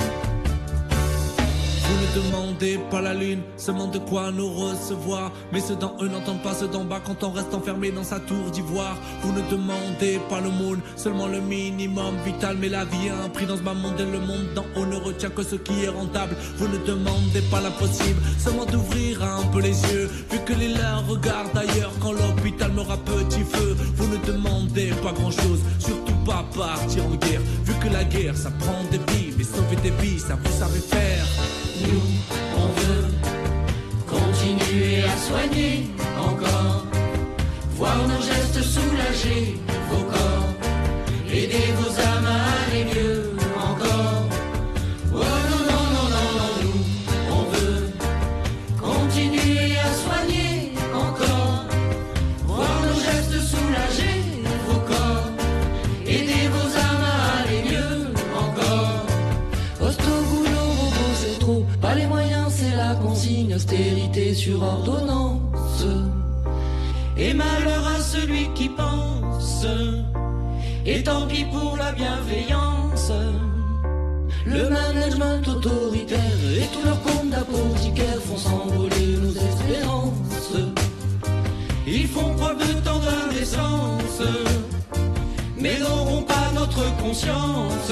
Vous ne demandez pas la lune, seulement de quoi nous recevoir. Mais ceux d'en eux n'entendent pas ceux d'en bas quand on reste enfermé dans sa tour d'ivoire. Vous ne demandez pas le moon, seulement le minimum vital. Mais la vie a un prix dans ce bas monde et le monde d'en haut ne retient que ce qui est rentable. Vous ne demandez pas l'impossible, seulement d'ouvrir un peu les yeux. Vu que les leurs regardent ailleurs quand l'hôpital meurt à petit feu. Vous ne demandez pas grand chose, surtout pas partir en guerre. Vu que la guerre ça prend des vies, mais sauver des vies ça vous savez faire. Nous, on veut continuer à soigner encore, voir nos gestes soulager vos corps, aider vos âmes à aller mieux encore. Oh non, nous, on veut continuer à soigner encore, voir nos gestes soulager vos corps, aider vos âmes à aller mieux encore. Poste au boulot, repos, c'est trop, pas les moyens, c'est la consigne, austérité sur ordonnance. Et malheur à celui qui pense, et tant pis pour la bienveillance. Le management autoritaire et tous leurs comptes d'apothicaires font s'envoler nos espérances. Ils font preuve de tant d'indécence, mais n'auront pas notre conscience.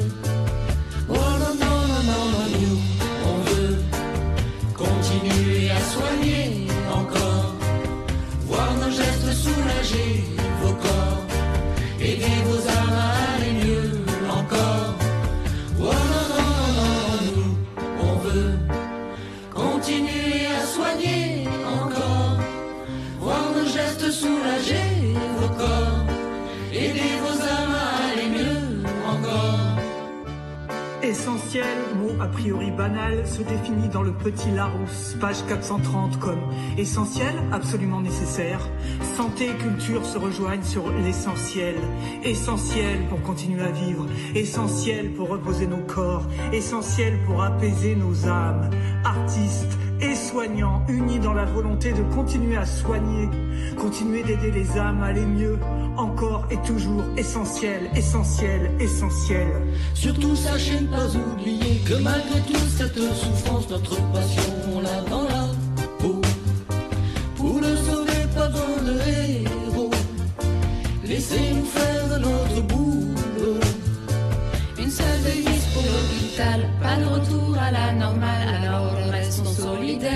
Oh non, nous, on veut continuer à soigner encore, voir nos gestes soulager vos corps, aider vos âmes à aller mieux encore. Oh non, nous, on veut continuer à soigner encore, voir nos gestes soulager vos corps, aider vos âmes à aller mieux encore. Essentiel, mot a priori banal, se définit dans le Petit Larousse, page 430 comme essentiel, absolument nécessaire. Santé et culture se rejoignent sur l'essentiel. Essentiel pour continuer à vivre, essentiel pour reposer nos corps, essentiel pour apaiser nos âmes. Artistes, et soignants, unis dans la volonté de continuer à soigner, continuer d'aider les âmes à aller mieux, encore et toujours essentiel, essentiel, essentiel. Surtout sachez ne pas oublier que malgré toute cette souffrance, notre passion on l'a dans la peau. Pour le sauver, pas besoin de héros, laissez-nous faire de notre boulot. Une seule devise pour l'hôpital, pas de retour à la normale, alors restons solidaires.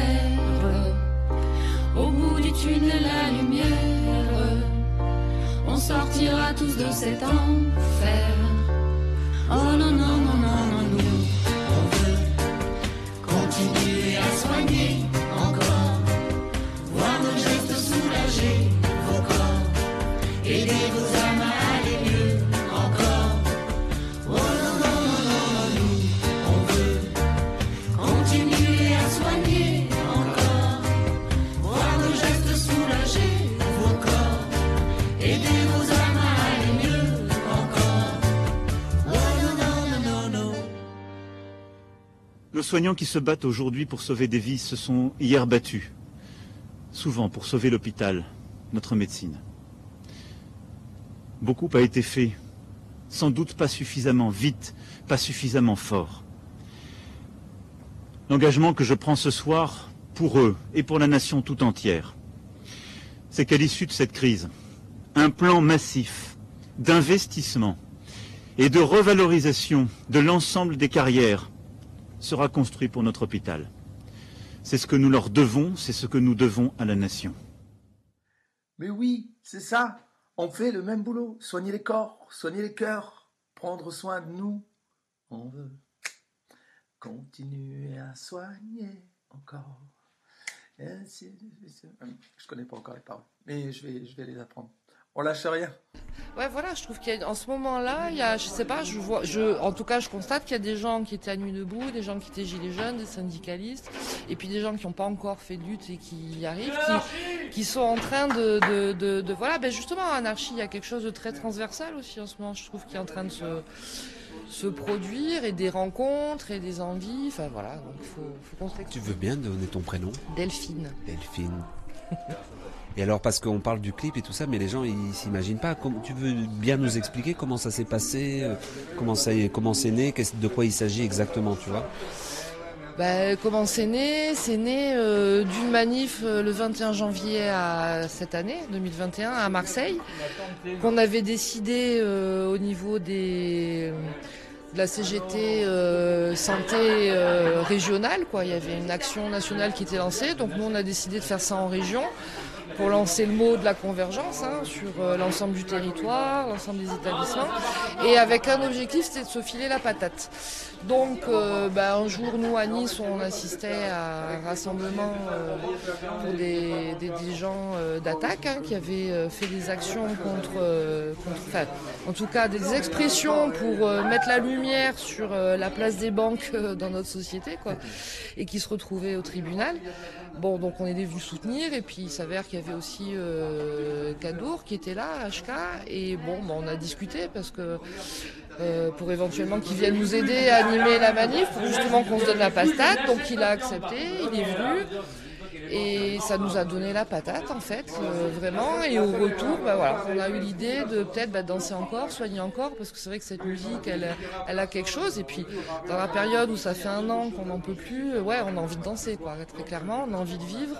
Au bout du tunnel, la lumière, on sortira tous de cet enfer. Oh non, non, non, non, non, nous, on veut continuer à soigner encore, voir nos gestes soulager vos corps, aider vos âmes à aller mieux encore. Oh non, non, non, non, non, nous, on veut continuer à soigner encore, voir nos gestes soulager vos corps, aider vos âmes à aller mieux encore. Oh non, non, non, non, non. Nos soignants qui se battent aujourd'hui pour sauver des vies se sont hier battus, souvent pour sauver l'hôpital, notre médecine. Beaucoup a été fait, sans doute pas suffisamment vite, pas suffisamment fort. L'engagement que je prends ce soir, pour eux et pour la nation tout entière, c'est qu'à l'issue de cette crise, un plan massif d'investissement et de revalorisation de l'ensemble des carrières sera construit pour notre hôpital. C'est ce que nous leur devons, c'est ce que nous devons à la nation. Mais oui, c'est ça. On fait le même boulot. Soigner les corps, soigner les cœurs, prendre soin de nous. On veut continuer à soigner encore. Je connais pas encore les paroles, mais je vais les apprendre. On lâche rien. Ouais, voilà, je trouve qu'en ce moment-là, il y a, je sais pas, en tout cas, je constate qu'il y a des gens qui étaient à Nuit debout, des gens qui étaient gilets jaunes, des syndicalistes, et puis des gens qui n'ont pas encore fait de lutte et qui y arrivent, qui sont en train de voilà, ben justement, Anarchie, il y a quelque chose de très transversal aussi en ce moment, je trouve, qui est en train de se produire, et des rencontres, et des envies, enfin voilà, donc il faut contextualiser. Tu veux bien donner ton prénom ? Delphine. Delphine. Et alors, parce qu'on parle du clip et tout ça, mais les gens, ils s'imaginent pas. Tu veux bien nous expliquer comment ça s'est passé, comment c'est né, de quoi il s'agit exactement, tu vois ? Comment c'est né d'une manif le 21 janvier cette année, 2021, à Marseille, qu'on avait décidé au niveau de la CGT santé régionale, quoi. Il y avait une action nationale qui était lancée, donc nous on a décidé de faire ça en région pour lancer le mot de la convergence sur l'ensemble du territoire, l'ensemble des établissements, et avec un objectif, c'était de se filer la patate. Donc un jour, nous à Nice, on assistait à un rassemblement pour des gens d'attaque qui avaient fait des actions contre en tout cas des expressions pour mettre la lumière sur la place des banques dans notre société, quoi, et qui se retrouvaient au tribunal. Bon, donc on est venu soutenir, et puis il s'avère qu'il y avait aussi Cadour qui était là, HK, et on a discuté parce que pour éventuellement qu'ils viennent nous aider à animer la manif, pour justement qu'on se donne la patate. Donc il a accepté, il est venu, et ça nous a donné la patate en fait, vraiment. Et au retour, on a eu l'idée de peut-être danser encore, soigner encore, parce que c'est vrai que cette musique, elle a quelque chose. Et puis dans la période où ça fait 1 an qu'on n'en peut plus, on a envie de danser, quoi, très clairement, on a envie de vivre.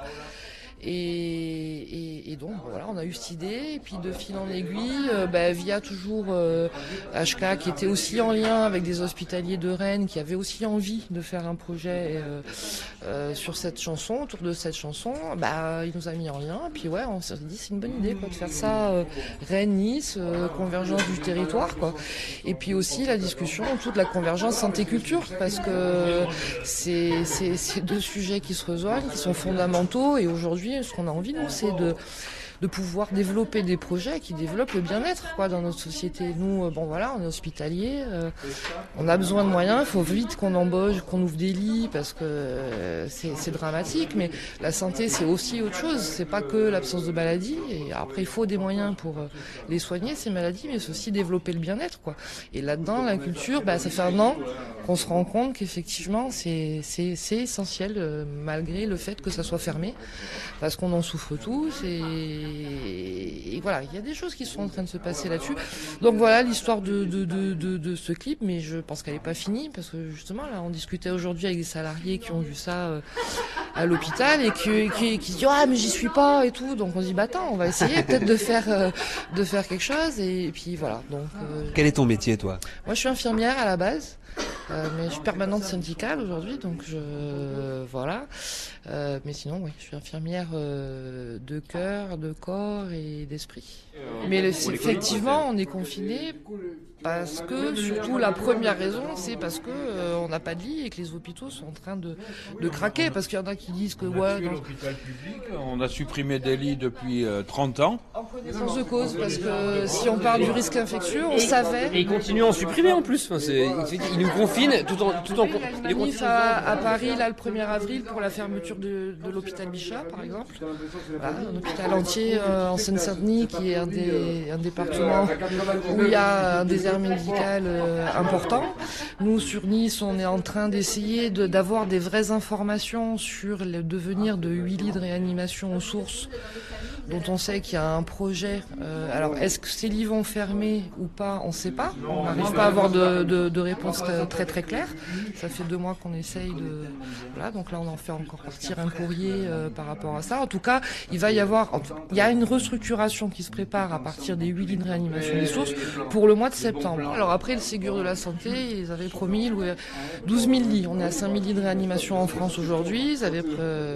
Et donc voilà, on a eu cette idée, et puis de fil en aiguille, via toujours HK, qui était aussi en lien avec des hospitaliers de Rennes, qui avaient aussi envie de faire un projet sur cette chanson, autour de cette chanson, il nous a mis en lien, et puis on s'est dit c'est une bonne idée, quoi, de faire ça Rennes-Nice, convergence du territoire, quoi. Et puis aussi la discussion autour de la convergence santé-culture, parce que c'est 2 sujets qui se rejoignent, qui sont fondamentaux, et aujourd'hui ce qu'on a envie, nous, c'est de pouvoir développer des projets qui développent le bien-être quoi dans notre société. Nous, bon voilà, on est hospitalier, on a besoin de moyens, il faut vite qu'on embauche, qu'on ouvre des lits parce que c'est dramatique. Mais la santé, c'est aussi autre chose. C'est pas que l'absence de maladie. Et après, il faut des moyens pour les soigner ces maladies, mais c'est aussi développer le bien-être quoi. Et là-dedans, la culture, ça fait un an qu'on se rend compte qu'effectivement, c'est essentiel malgré le fait que ça soit fermé, parce qu'on en souffre tous et voilà, il y a des choses qui sont en train de se passer là-dessus. Donc voilà l'histoire de ce clip, mais je pense qu'elle n'est pas finie parce que justement là, on discutait aujourd'hui avec des salariés qui ont vu ça à l'hôpital et qui disent ah mais j'y suis pas et tout. Donc on se dit attends, on va essayer peut-être de faire quelque chose et puis voilà. Donc quel est ton métier toi? Moi je suis infirmière à la base. Mais je suis permanente syndicale aujourd'hui, donc voilà. Mais sinon, oui, je suis infirmière de cœur, de corps et d'esprit. Mais effectivement, on est confiné parce que, surtout, la première raison, c'est parce que on n'a pas de lit et que les hôpitaux sont en train de craquer. Parce qu'il y en a qui disent que l'hôpital public, on a supprimé des lits depuis 30 ans. En connaissance de cause, parce que si on parle du risque infectieux, on savait. Et ils continuent à en supprimer en plus. Enfin, ils nous confinent tout en. Il y a à Paris là le 1er avril pour la fermeture de l'hôpital Bichat, par exemple. Voilà, un hôpital entier en Seine-Saint-Denis qui est un département où il y a un désert médical important. Nous sur Nice, on est en train d'essayer d'avoir des vraies informations sur le devenir de 8 lits de réanimation aux sources, dont on sait qu'il y a un projet. Alors, est-ce que ces lits vont fermer ou pas? On ne sait pas. On n'arrive pas à avoir de réponse très très claire. Ça fait 2 mois qu'on essaye de... Voilà, donc là, on en fait encore partir un courrier par rapport à ça. En tout cas, il y a une restructuration qui se prépare à partir des 8 lits de réanimation des sources pour le mois de septembre. Alors après, le Ségur de la Santé, ils avaient promis 12 000 lits. On est à 5 000 lits de réanimation en France aujourd'hui. Ils avaient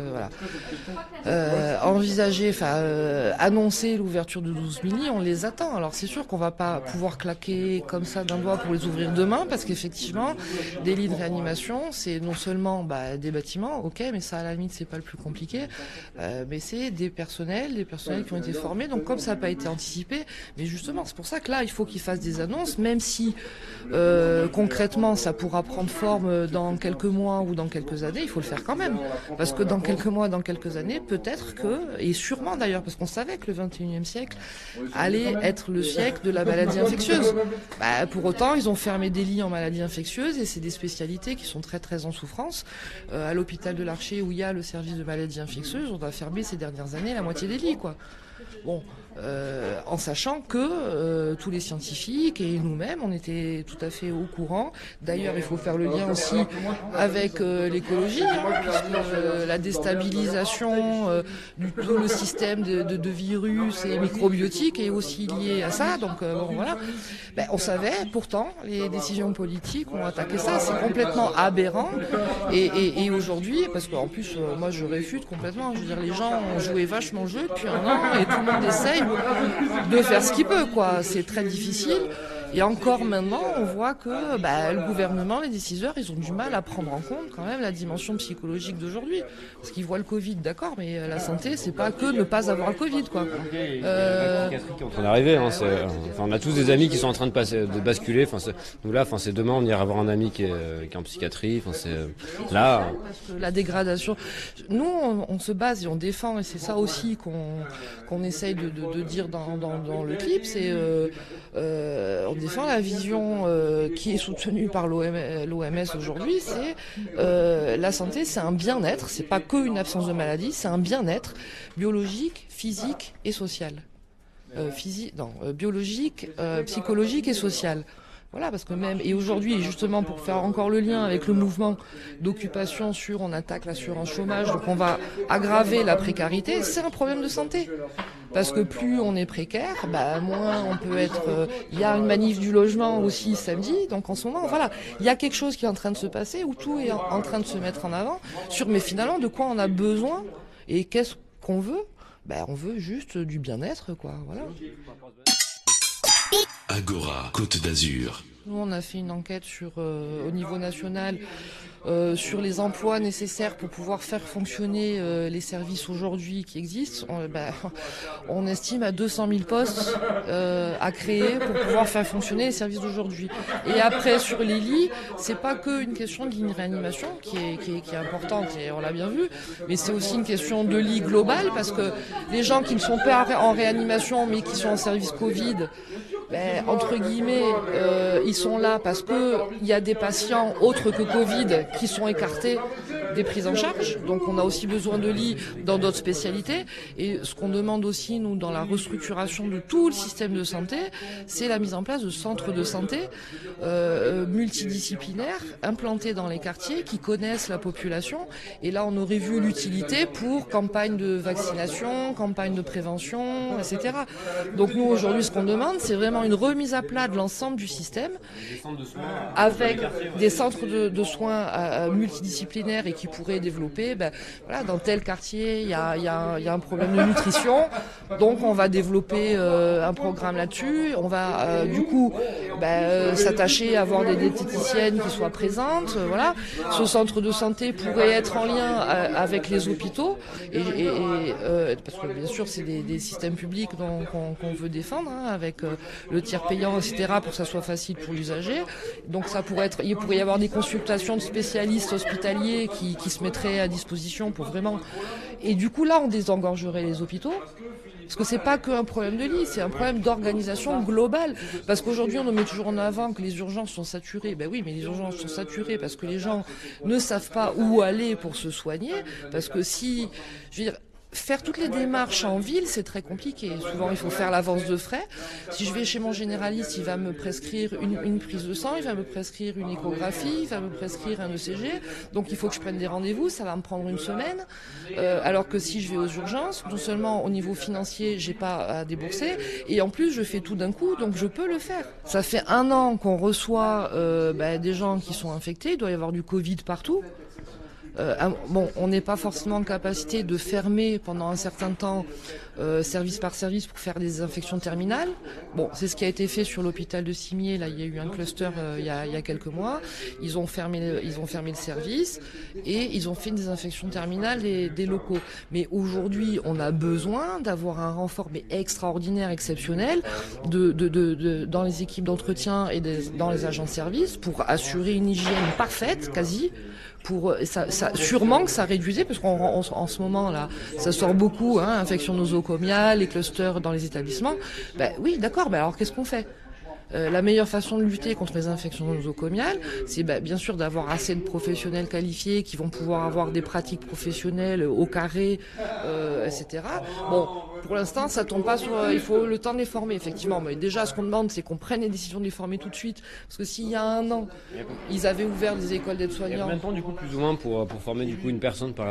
envisagé, annoncer l'ouverture de 12 000 lits, on les attend. Alors c'est sûr qu'on va pas pouvoir claquer comme ça d'un doigt pour les ouvrir demain, parce qu'effectivement, des lits de réanimation, c'est non seulement des bâtiments, ok, mais ça à la limite c'est pas le plus compliqué, mais c'est des personnels qui ont été formés. Donc comme ça n'a pas été anticipé, mais justement c'est pour ça que là il faut qu'ils fassent des annonces, même si concrètement ça pourra prendre forme dans quelques mois ou dans quelques années, il faut le faire quand même, parce que dans quelques mois, dans quelques années, peut-être que, et sûrement d'ailleurs, parce qu'on savait que le 21e siècle allait être le siècle de la maladie infectieuse. Pour autant, ils ont fermé des lits en maladie infectieuse et c'est des spécialités qui sont très très en souffrance. À l'hôpital de l'Archer, où il y a le service de maladie infectieuse, on a fermé ces dernières années la moitié des lits, quoi. Bon, en sachant que tous les scientifiques et nous-mêmes, on était tout à fait au courant. D'ailleurs, il faut faire le lien aussi avec l'écologie, puisque la déstabilisation de tout le système de virus et microbiotiques est aussi liée à ça. Donc voilà, on savait, pourtant, les décisions politiques ont attaqué ça. C'est complètement aberrant. Et aujourd'hui, parce qu'en plus, moi je réfute complètement, je veux dire, les gens ont joué vachement le jeu depuis 1 an et tout le monde essaye de faire ce qu'il peut, quoi. C'est très difficile. Et encore maintenant, on voit que le gouvernement, les décideurs, ils ont du mal à prendre en compte quand même la dimension psychologique d'aujourd'hui. Parce qu'ils voient le Covid, d'accord, mais la santé, c'est pas que ne pas avoir le Covid, quoi. Qui est en train d'arriver. On a tous des amis qui sont en train de basculer. Nous là, c'est demain, on ira voir un ami qui est en psychiatrie. Là. Parce que la dégradation. Nous, on se base et on défend, et c'est ça aussi qu'on essaye de dire dans le clip, c'est on défend la vision qui est soutenue par l'OMS aujourd'hui, c'est la santé, c'est un bien-être, c'est pas que une absence de maladie, c'est un bien-être biologique, physique et social. Biologique, psychologique et social. Voilà, parce que même, et aujourd'hui, justement, pour faire encore le lien avec le mouvement d'occupation sur on attaque l'assurance chômage, donc on va aggraver la précarité, c'est un problème de santé. Parce que plus on est précaire, moins on peut être... Il y a une manif du logement aussi samedi, donc en ce moment, voilà, il y a quelque chose qui est en train de se passer, où tout est en train de se mettre en avant, mais finalement, de quoi on a besoin, et qu'est-ce qu'on veut? On veut juste du bien-être, quoi, voilà. Agora, Côte d'Azur. Nous, on a fait une enquête au niveau national sur les emplois nécessaires pour pouvoir faire fonctionner les services aujourd'hui qui existent. On estime à 200 000 postes à créer pour pouvoir faire fonctionner les services d'aujourd'hui. Et après, sur les lits, c'est pas qu'une question de ligne réanimation qui est importante, et on l'a bien vu, mais c'est aussi une question de lit global, parce que les gens qui ne sont pas en réanimation mais qui sont en service Covid, entre guillemets, ils sont là parce que il y a des patients autres que Covid qui sont écartés des prises en charge. Donc on a aussi besoin de lits dans d'autres spécialités. Et ce qu'on demande aussi, nous, dans la restructuration de tout le système de santé, c'est la mise en place de centres de santé multidisciplinaires, implantés dans les quartiers, qui connaissent la population. Et là, on aurait vu l'utilité pour campagne de vaccination, campagne de prévention, etc. Donc nous, aujourd'hui, ce qu'on demande, c'est vraiment une remise à plat de l'ensemble du système, avec des centres de soins multidisciplinaires et qui pourraient développer, dans tel quartier, il y a un problème de nutrition, donc on va développer un programme là-dessus. On va du coup s'attacher à avoir des diététiciennes qui soient présentes. Voilà. Ce centre de santé pourrait être en lien avec les hôpitaux, parce que bien sûr c'est des systèmes publics qu'on veut défendre, avec le tiers payant, etc., pour que ça soit facile pour l'usager. Donc il pourrait y avoir des consultations de spécialistes hospitaliers qui se mettraient à disposition pour vraiment... Et du coup là, on désengorgerait les hôpitaux. Parce que c'est pas qu'un problème de lit, c'est un problème d'organisation globale. Parce qu'aujourd'hui, on nous met toujours en avant que les urgences sont saturées. Ben oui, mais les urgences sont saturées parce que les gens ne savent pas où aller pour se soigner. Parce que faire toutes les démarches en ville, c'est très compliqué. Souvent, il faut faire l'avance de frais. Si je vais chez mon généraliste, il va me prescrire une prise de sang, il va me prescrire une échographie, il va me prescrire un ECG. Donc, il faut que je prenne des rendez-vous. Ça va me prendre une semaine. Alors que si je vais aux urgences, non seulement au niveau financier, j'ai pas à débourser, et en plus, je fais tout d'un coup, donc je peux le faire. Ça fait 1 an qu'on reçoit des gens qui sont infectés. Il doit y avoir du Covid partout. On n'est pas forcément en capacité de fermer pendant un certain temps service par service pour faire des infections terminales. Bon, c'est ce qui a été fait sur l'hôpital de Cimier. Là, il y a eu un cluster il y a quelques mois. Ils ont fermé le service et ils ont fait une désinfection terminale des locaux. Mais aujourd'hui, on a besoin d'avoir un renfort extraordinaire, exceptionnel dans les équipes d'entretien et dans les agents de service pour assurer une hygiène parfaite, quasi. Sûrement que ça réduisait, parce qu'en ce moment là, ça sort beaucoup, infection nosocomiale, les clusters dans les établissements. Oui, d'accord, alors qu'est-ce qu'on fait ? La meilleure façon de lutter contre les infections nosocomiales, c'est bien sûr d'avoir assez de professionnels qualifiés qui vont pouvoir avoir des pratiques professionnelles au carré, etc. Bon, pour l'instant, ça tombe pas il faut le temps de les former, effectivement. Mais déjà, ce qu'on demande, c'est qu'on prenne les décisions de les former tout de suite. Parce que s'il y a 1 an, ils avaient ouvert des écoles d'aides-soignants. Il y a combien de temps, du coup, plus ou moins, pour former, du coup, une personne pour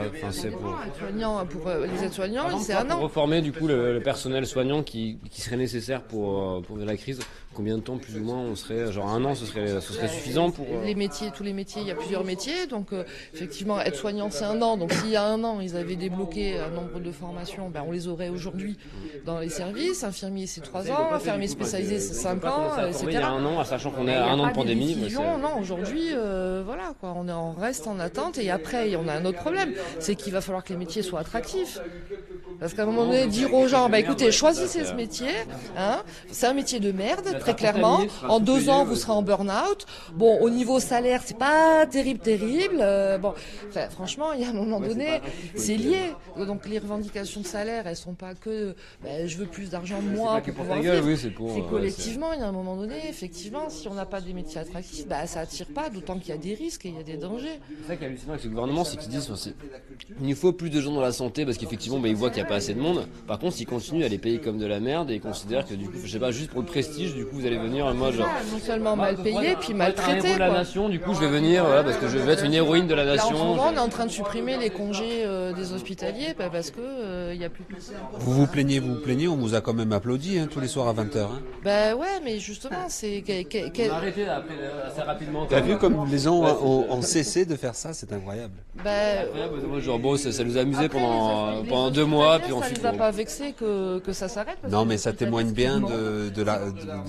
les aides-soignants, c'est 1 an. Pour reformer, du coup, le personnel soignant qui serait nécessaire pour la crise, combien de temps, plus ou moins, on serait, genre 1 an, ce serait suffisant pour... Tous les métiers, il y a plusieurs métiers. Donc, effectivement, aide-soignant, c'est 1 an. Donc, s'il y a 1 an, ils avaient débloqué un nombre de formations, on les aurait aujourd'hui dans les services. Infirmier, c'est 3 ans. Infirmier spécialisé, c'est 5 ans, etc. Il y a 1 an, sachant qu'on est à 1 an de pandémie. Non, aujourd'hui, on reste en attente. Et après, on a un autre problème, c'est qu'il va falloir que les métiers soient attractifs. Parce qu'à un moment donné, dire aux gens, écoutez, choisissez ce métier, c'est un métier de merde, très clairement. En 2 ans, vous serez en burn-out. Bon, au niveau salaire, c'est pas terrible. Franchement, il y a un moment donné, c'est lié. Donc les revendications de salaire, elles sont pas que je veux plus d'argent moi pour pouvoir vivre. C'est collectivement, il y a un moment donné, effectivement, si on n'a pas des métiers attractifs, ça attire pas, d'autant qu'il y a des risques et il y a des dangers. C'est ça qui est hallucinant avec ce gouvernement, c'est qu'ils disent il nous faut plus de gens dans la santé parce qu'effectivement, ils voient qu'il n'y a pas assez de monde. Par contre, ils continuent à les payer comme de la merde et ils considèrent que du coup, je sais pas, juste pour le prestige, du coup, vous allez venir en mode genre... Non seulement mal payé, puis maltraité. Un héros de la nation, du coup, je vais venir parce que je veux être une héroïne de la nation. Là, en ce moment, on est en train de supprimer les congés des hospitaliers parce que il y a plus de... Vous plaignez, on vous a quand même applaudi tous les soirs à 20h. Ouais, mais justement, c'est... On a arrêté assez rapidement. T'as vu comme les gens ont cessé de faire ça, c'est incroyable. Ça nous a amusé pendant 2 mois. Puis ça les a pas vexés que ça s'arrête. Non, mais ça témoigne bien de la manière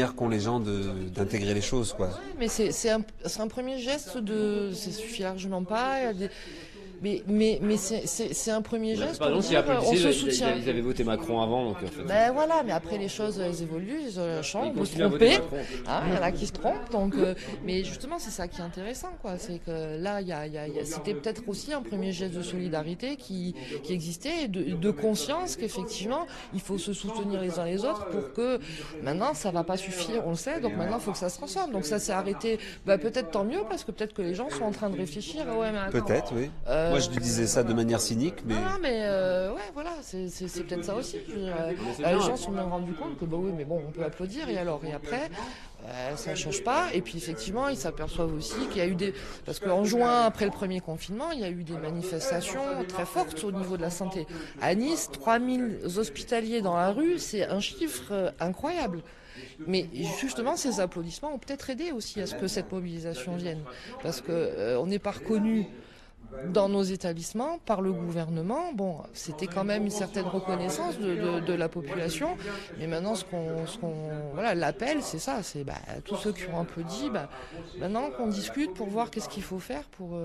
manière qu'ont les gens d'intégrer les choses, quoi. Mais c'est un premier geste ça suffit largement pas. Il y a des... Mais c'est un premier geste. Par exemple, on se soutient. Ils avaient voté Macron avant, donc en fait. Ben voilà, mais après les choses elles évoluent, ils changent, ils se tromper. Il y en a qui se trompent, donc. Mais justement, c'est ça qui est intéressant, quoi. C'est que là, c'était peut-être aussi un premier geste de solidarité qui existait, et de conscience qu'effectivement, il faut se soutenir les uns les autres pour que maintenant, ça va pas suffire, on le sait. Donc maintenant, il faut que ça se transforme. Donc ça s'est arrêté. Peut-être tant mieux parce que peut-être que les gens sont en train de réfléchir. Ouais, mais attends, peut-être, oui. Moi, je lui disais ça de manière cynique, mais... Non, mais ouais, voilà, c'est peut-être ça aussi. Je veux dire, les gens se sont bien rendus compte que, oui, mais bon, on peut applaudir, et alors, et après, ça ne change pas. Et puis, effectivement, ils s'aperçoivent aussi qu'il y a eu parce qu'en juin, après le premier confinement, il y a eu des manifestations très fortes au niveau de la santé. À Nice, 3000 hospitaliers dans la rue, c'est un chiffre incroyable. Mais justement, ces applaudissements ont peut-être aidé aussi à ce que cette mobilisation vienne. Parce qu'on n'est pas reconnu dans nos établissements par le gouvernement. Bon, c'était quand même une certaine reconnaissance de la population, mais maintenant voilà, l'appel, c'est ça, c'est tous ceux qui ont applaudi, maintenant qu'on discute pour voir qu'est-ce qu'il faut faire pour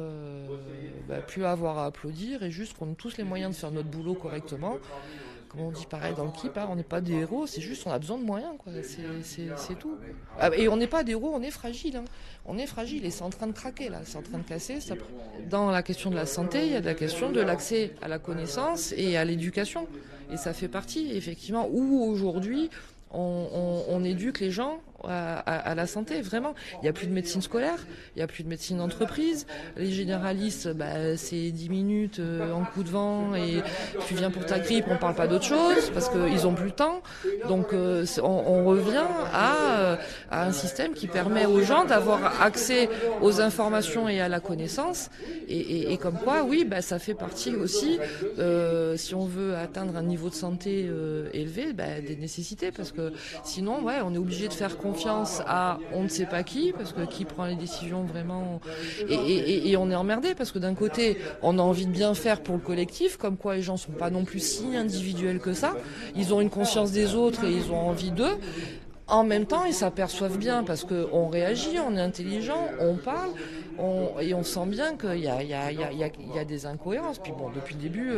plus avoir à applaudir et juste qu'on ait tous les moyens de faire notre boulot correctement. Comme on dit pareil dans le clip, on n'est pas des héros, c'est juste on a besoin de moyens, quoi. C'est tout. Et on n'est pas des héros, on est fragile. On est fragile et c'est en train de craquer là, c'est en train de casser. Dans la question de la santé, il y a la question de l'accès à la connaissance et à l'éducation. Et ça fait partie, effectivement, où aujourd'hui on éduque les gens à la santé, vraiment. Il n'y a plus de médecine scolaire, il n'y a plus de médecine d'entreprise. Les généralistes, c'est 10 minutes en coup de vent et tu viens pour ta grippe, on ne parle pas d'autre chose parce qu'ils n'ont plus le temps. Donc on revient à un système qui permet aux gens d'avoir accès aux informations et à la connaissance. Et comme quoi, oui, ça fait partie aussi, si on veut atteindre un niveau de santé élevé, des nécessités. Parce que sinon, on est obligé de faire confiance à on ne sait pas qui, parce que qui prend les décisions vraiment, et on est emmerdé parce que d'un côté on a envie de bien faire pour le collectif, comme quoi les gens sont pas non plus si individuels que ça, ils ont une conscience des autres et ils ont envie d'eux. En même temps, ils s'aperçoivent bien parce qu'on réagit, on est intelligent, on parle, et on sent bien qu'il y a des incohérences. Puis bon, depuis le début,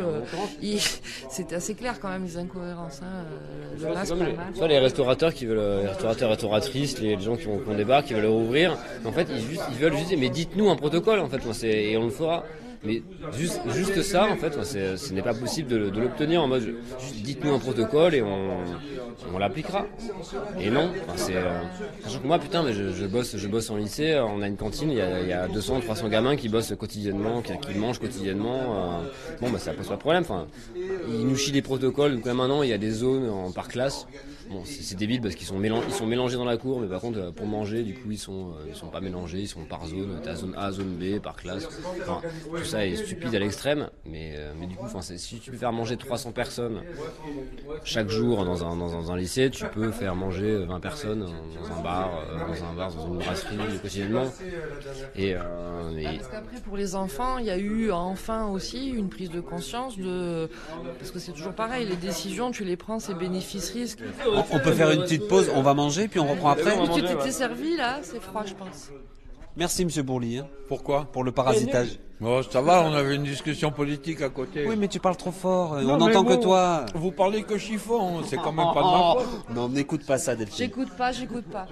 c'était assez clair quand même les incohérences. Le masque, soit les restaurateurs qui veulent, les restaurateurs, restauratrices, les gens qui ont des bars, qui veulent rouvrir. En fait, ils veulent juste dire, mais dites-nous un protocole en fait, et on le fera. Mais juste ça, en fait, ce n'est pas possible de l'obtenir en mode juste dites-nous un protocole et on l'appliquera. Et non, sachant que moi, putain, mais je bosse en lycée, on a une cantine, il y a 200, 300 gamins qui bossent quotidiennement, qui mangent quotidiennement. Ça pose pas de problème. Enfin, ils nous chient des protocoles. Donc là maintenant, il y a des zones par classe. Bon, c'est débile parce qu'ils sont mélangés dans la cour, mais par contre, pour manger, du coup, ils sont pas mélangés, ils sont par zone. T'as zone A, zone B, par classe. Enfin, tout ça est stupide à l'extrême, mais du coup, si tu peux faire manger 300 personnes chaque jour dans un lycée, tu peux faire manger 20 personnes dans un bar, dans une brasserie quotidiennement. Parce qu'après, pour les enfants, il y a eu enfin aussi une prise de conscience parce que c'est toujours pareil, les décisions, tu les prends, c'est bénéfice-risque. On peut faire une petite pause, on va manger, puis on reprend après. Tu t'étais servi là, c'est froid, je pense. Merci Monsieur Bourly. Pourquoi ? Pour le parasitage. Oh, ça va, on avait une discussion politique à côté. Oui, mais tu parles trop fort, on n'entend que toi. Vous parlez que chiffon, c'est quand même pas de ma faute. Non, n'écoute pas ça, Delphine. J'écoute pas.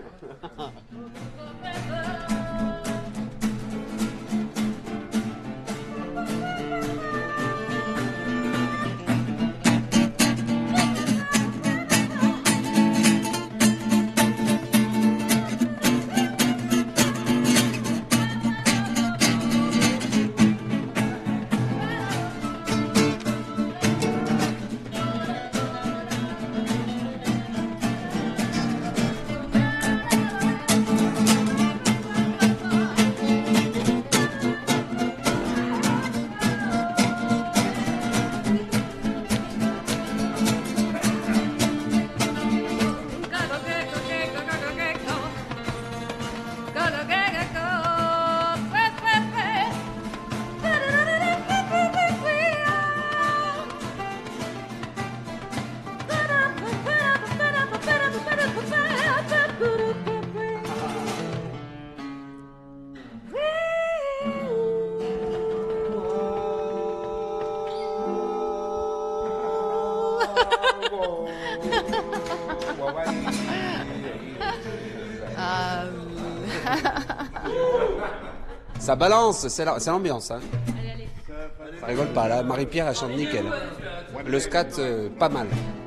Ça balance, c'est l'ambiance. Hein. Ça rigole pas, là. Marie-Pierre, elle chante nickel. Le scat, pas mal.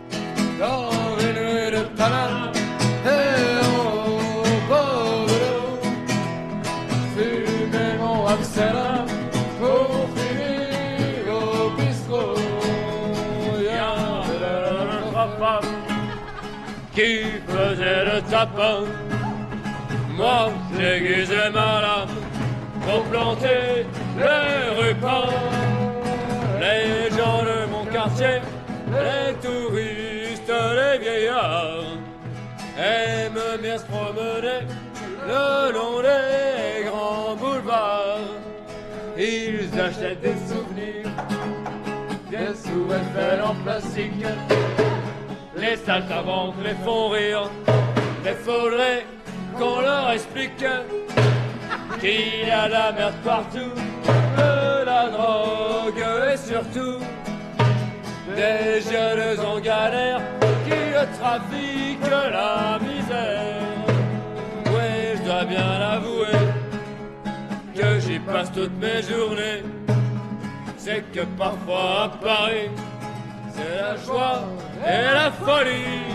Fumez mon Amsterdam pour finir au bistrot. Y'a trois femmes qui faisaient le tapin. Moi, j'aiguisais ma lame pour planter les rupins. Les gens de mon quartier, les touristes, les vieillards aiment bien se promener le long des grands boulevards. Ils achètent des souvenirs, des sous-Eiffel en plastique. Les saltimbanques les font rire, mais faudrait qu'on leur explique qu'il y a la merde partout, de la drogue et surtout des jeunes en galère qui trafiquent la misère. Ouais, je dois bien l'avouer que j'y passe toutes mes journées. C'est que parfois à Paris, c'est la joie et la folie.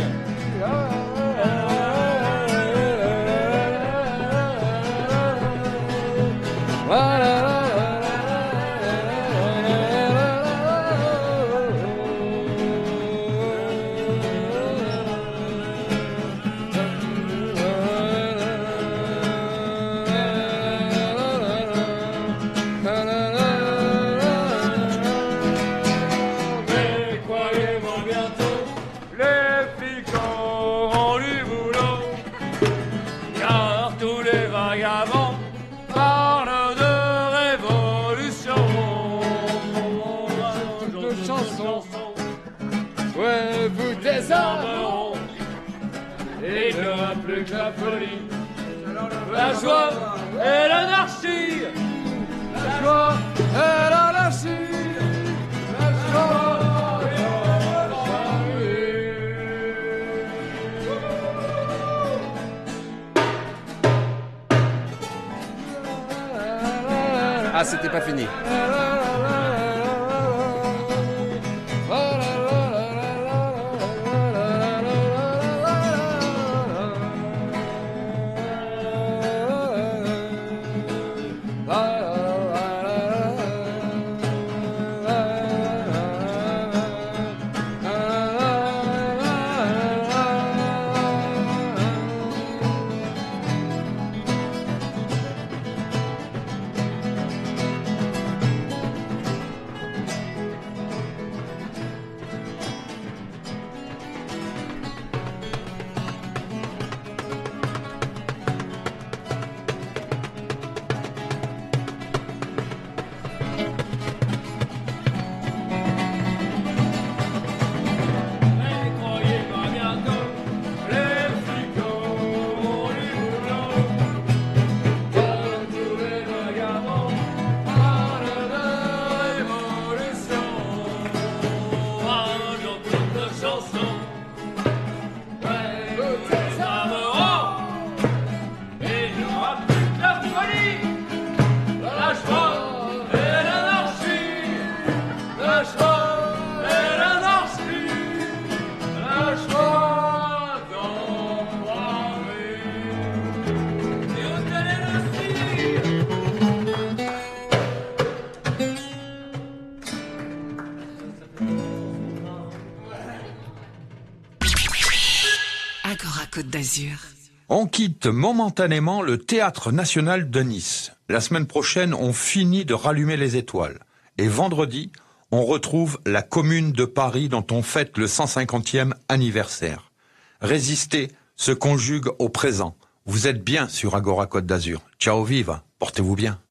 Mais croyez-moi bientôt, les flics auront du boulot, car tous les vagabonds parlent de révolution. De chansons, ouais, vous désarmeront, et il n'y aura plus que la folie, la joie et l'anarchie. La joie et l'anarchie. La joie et Ah, c'était pas fini. Agora Côte d'Azur. On quitte momentanément le Théâtre National de Nice. La semaine prochaine, on finit de rallumer les étoiles. Et vendredi, on retrouve la Commune de Paris dont on fête le 150e anniversaire. Résister se conjugue au présent. Vous êtes bien sur Agora Côte d'Azur. Ciao viva, portez-vous bien.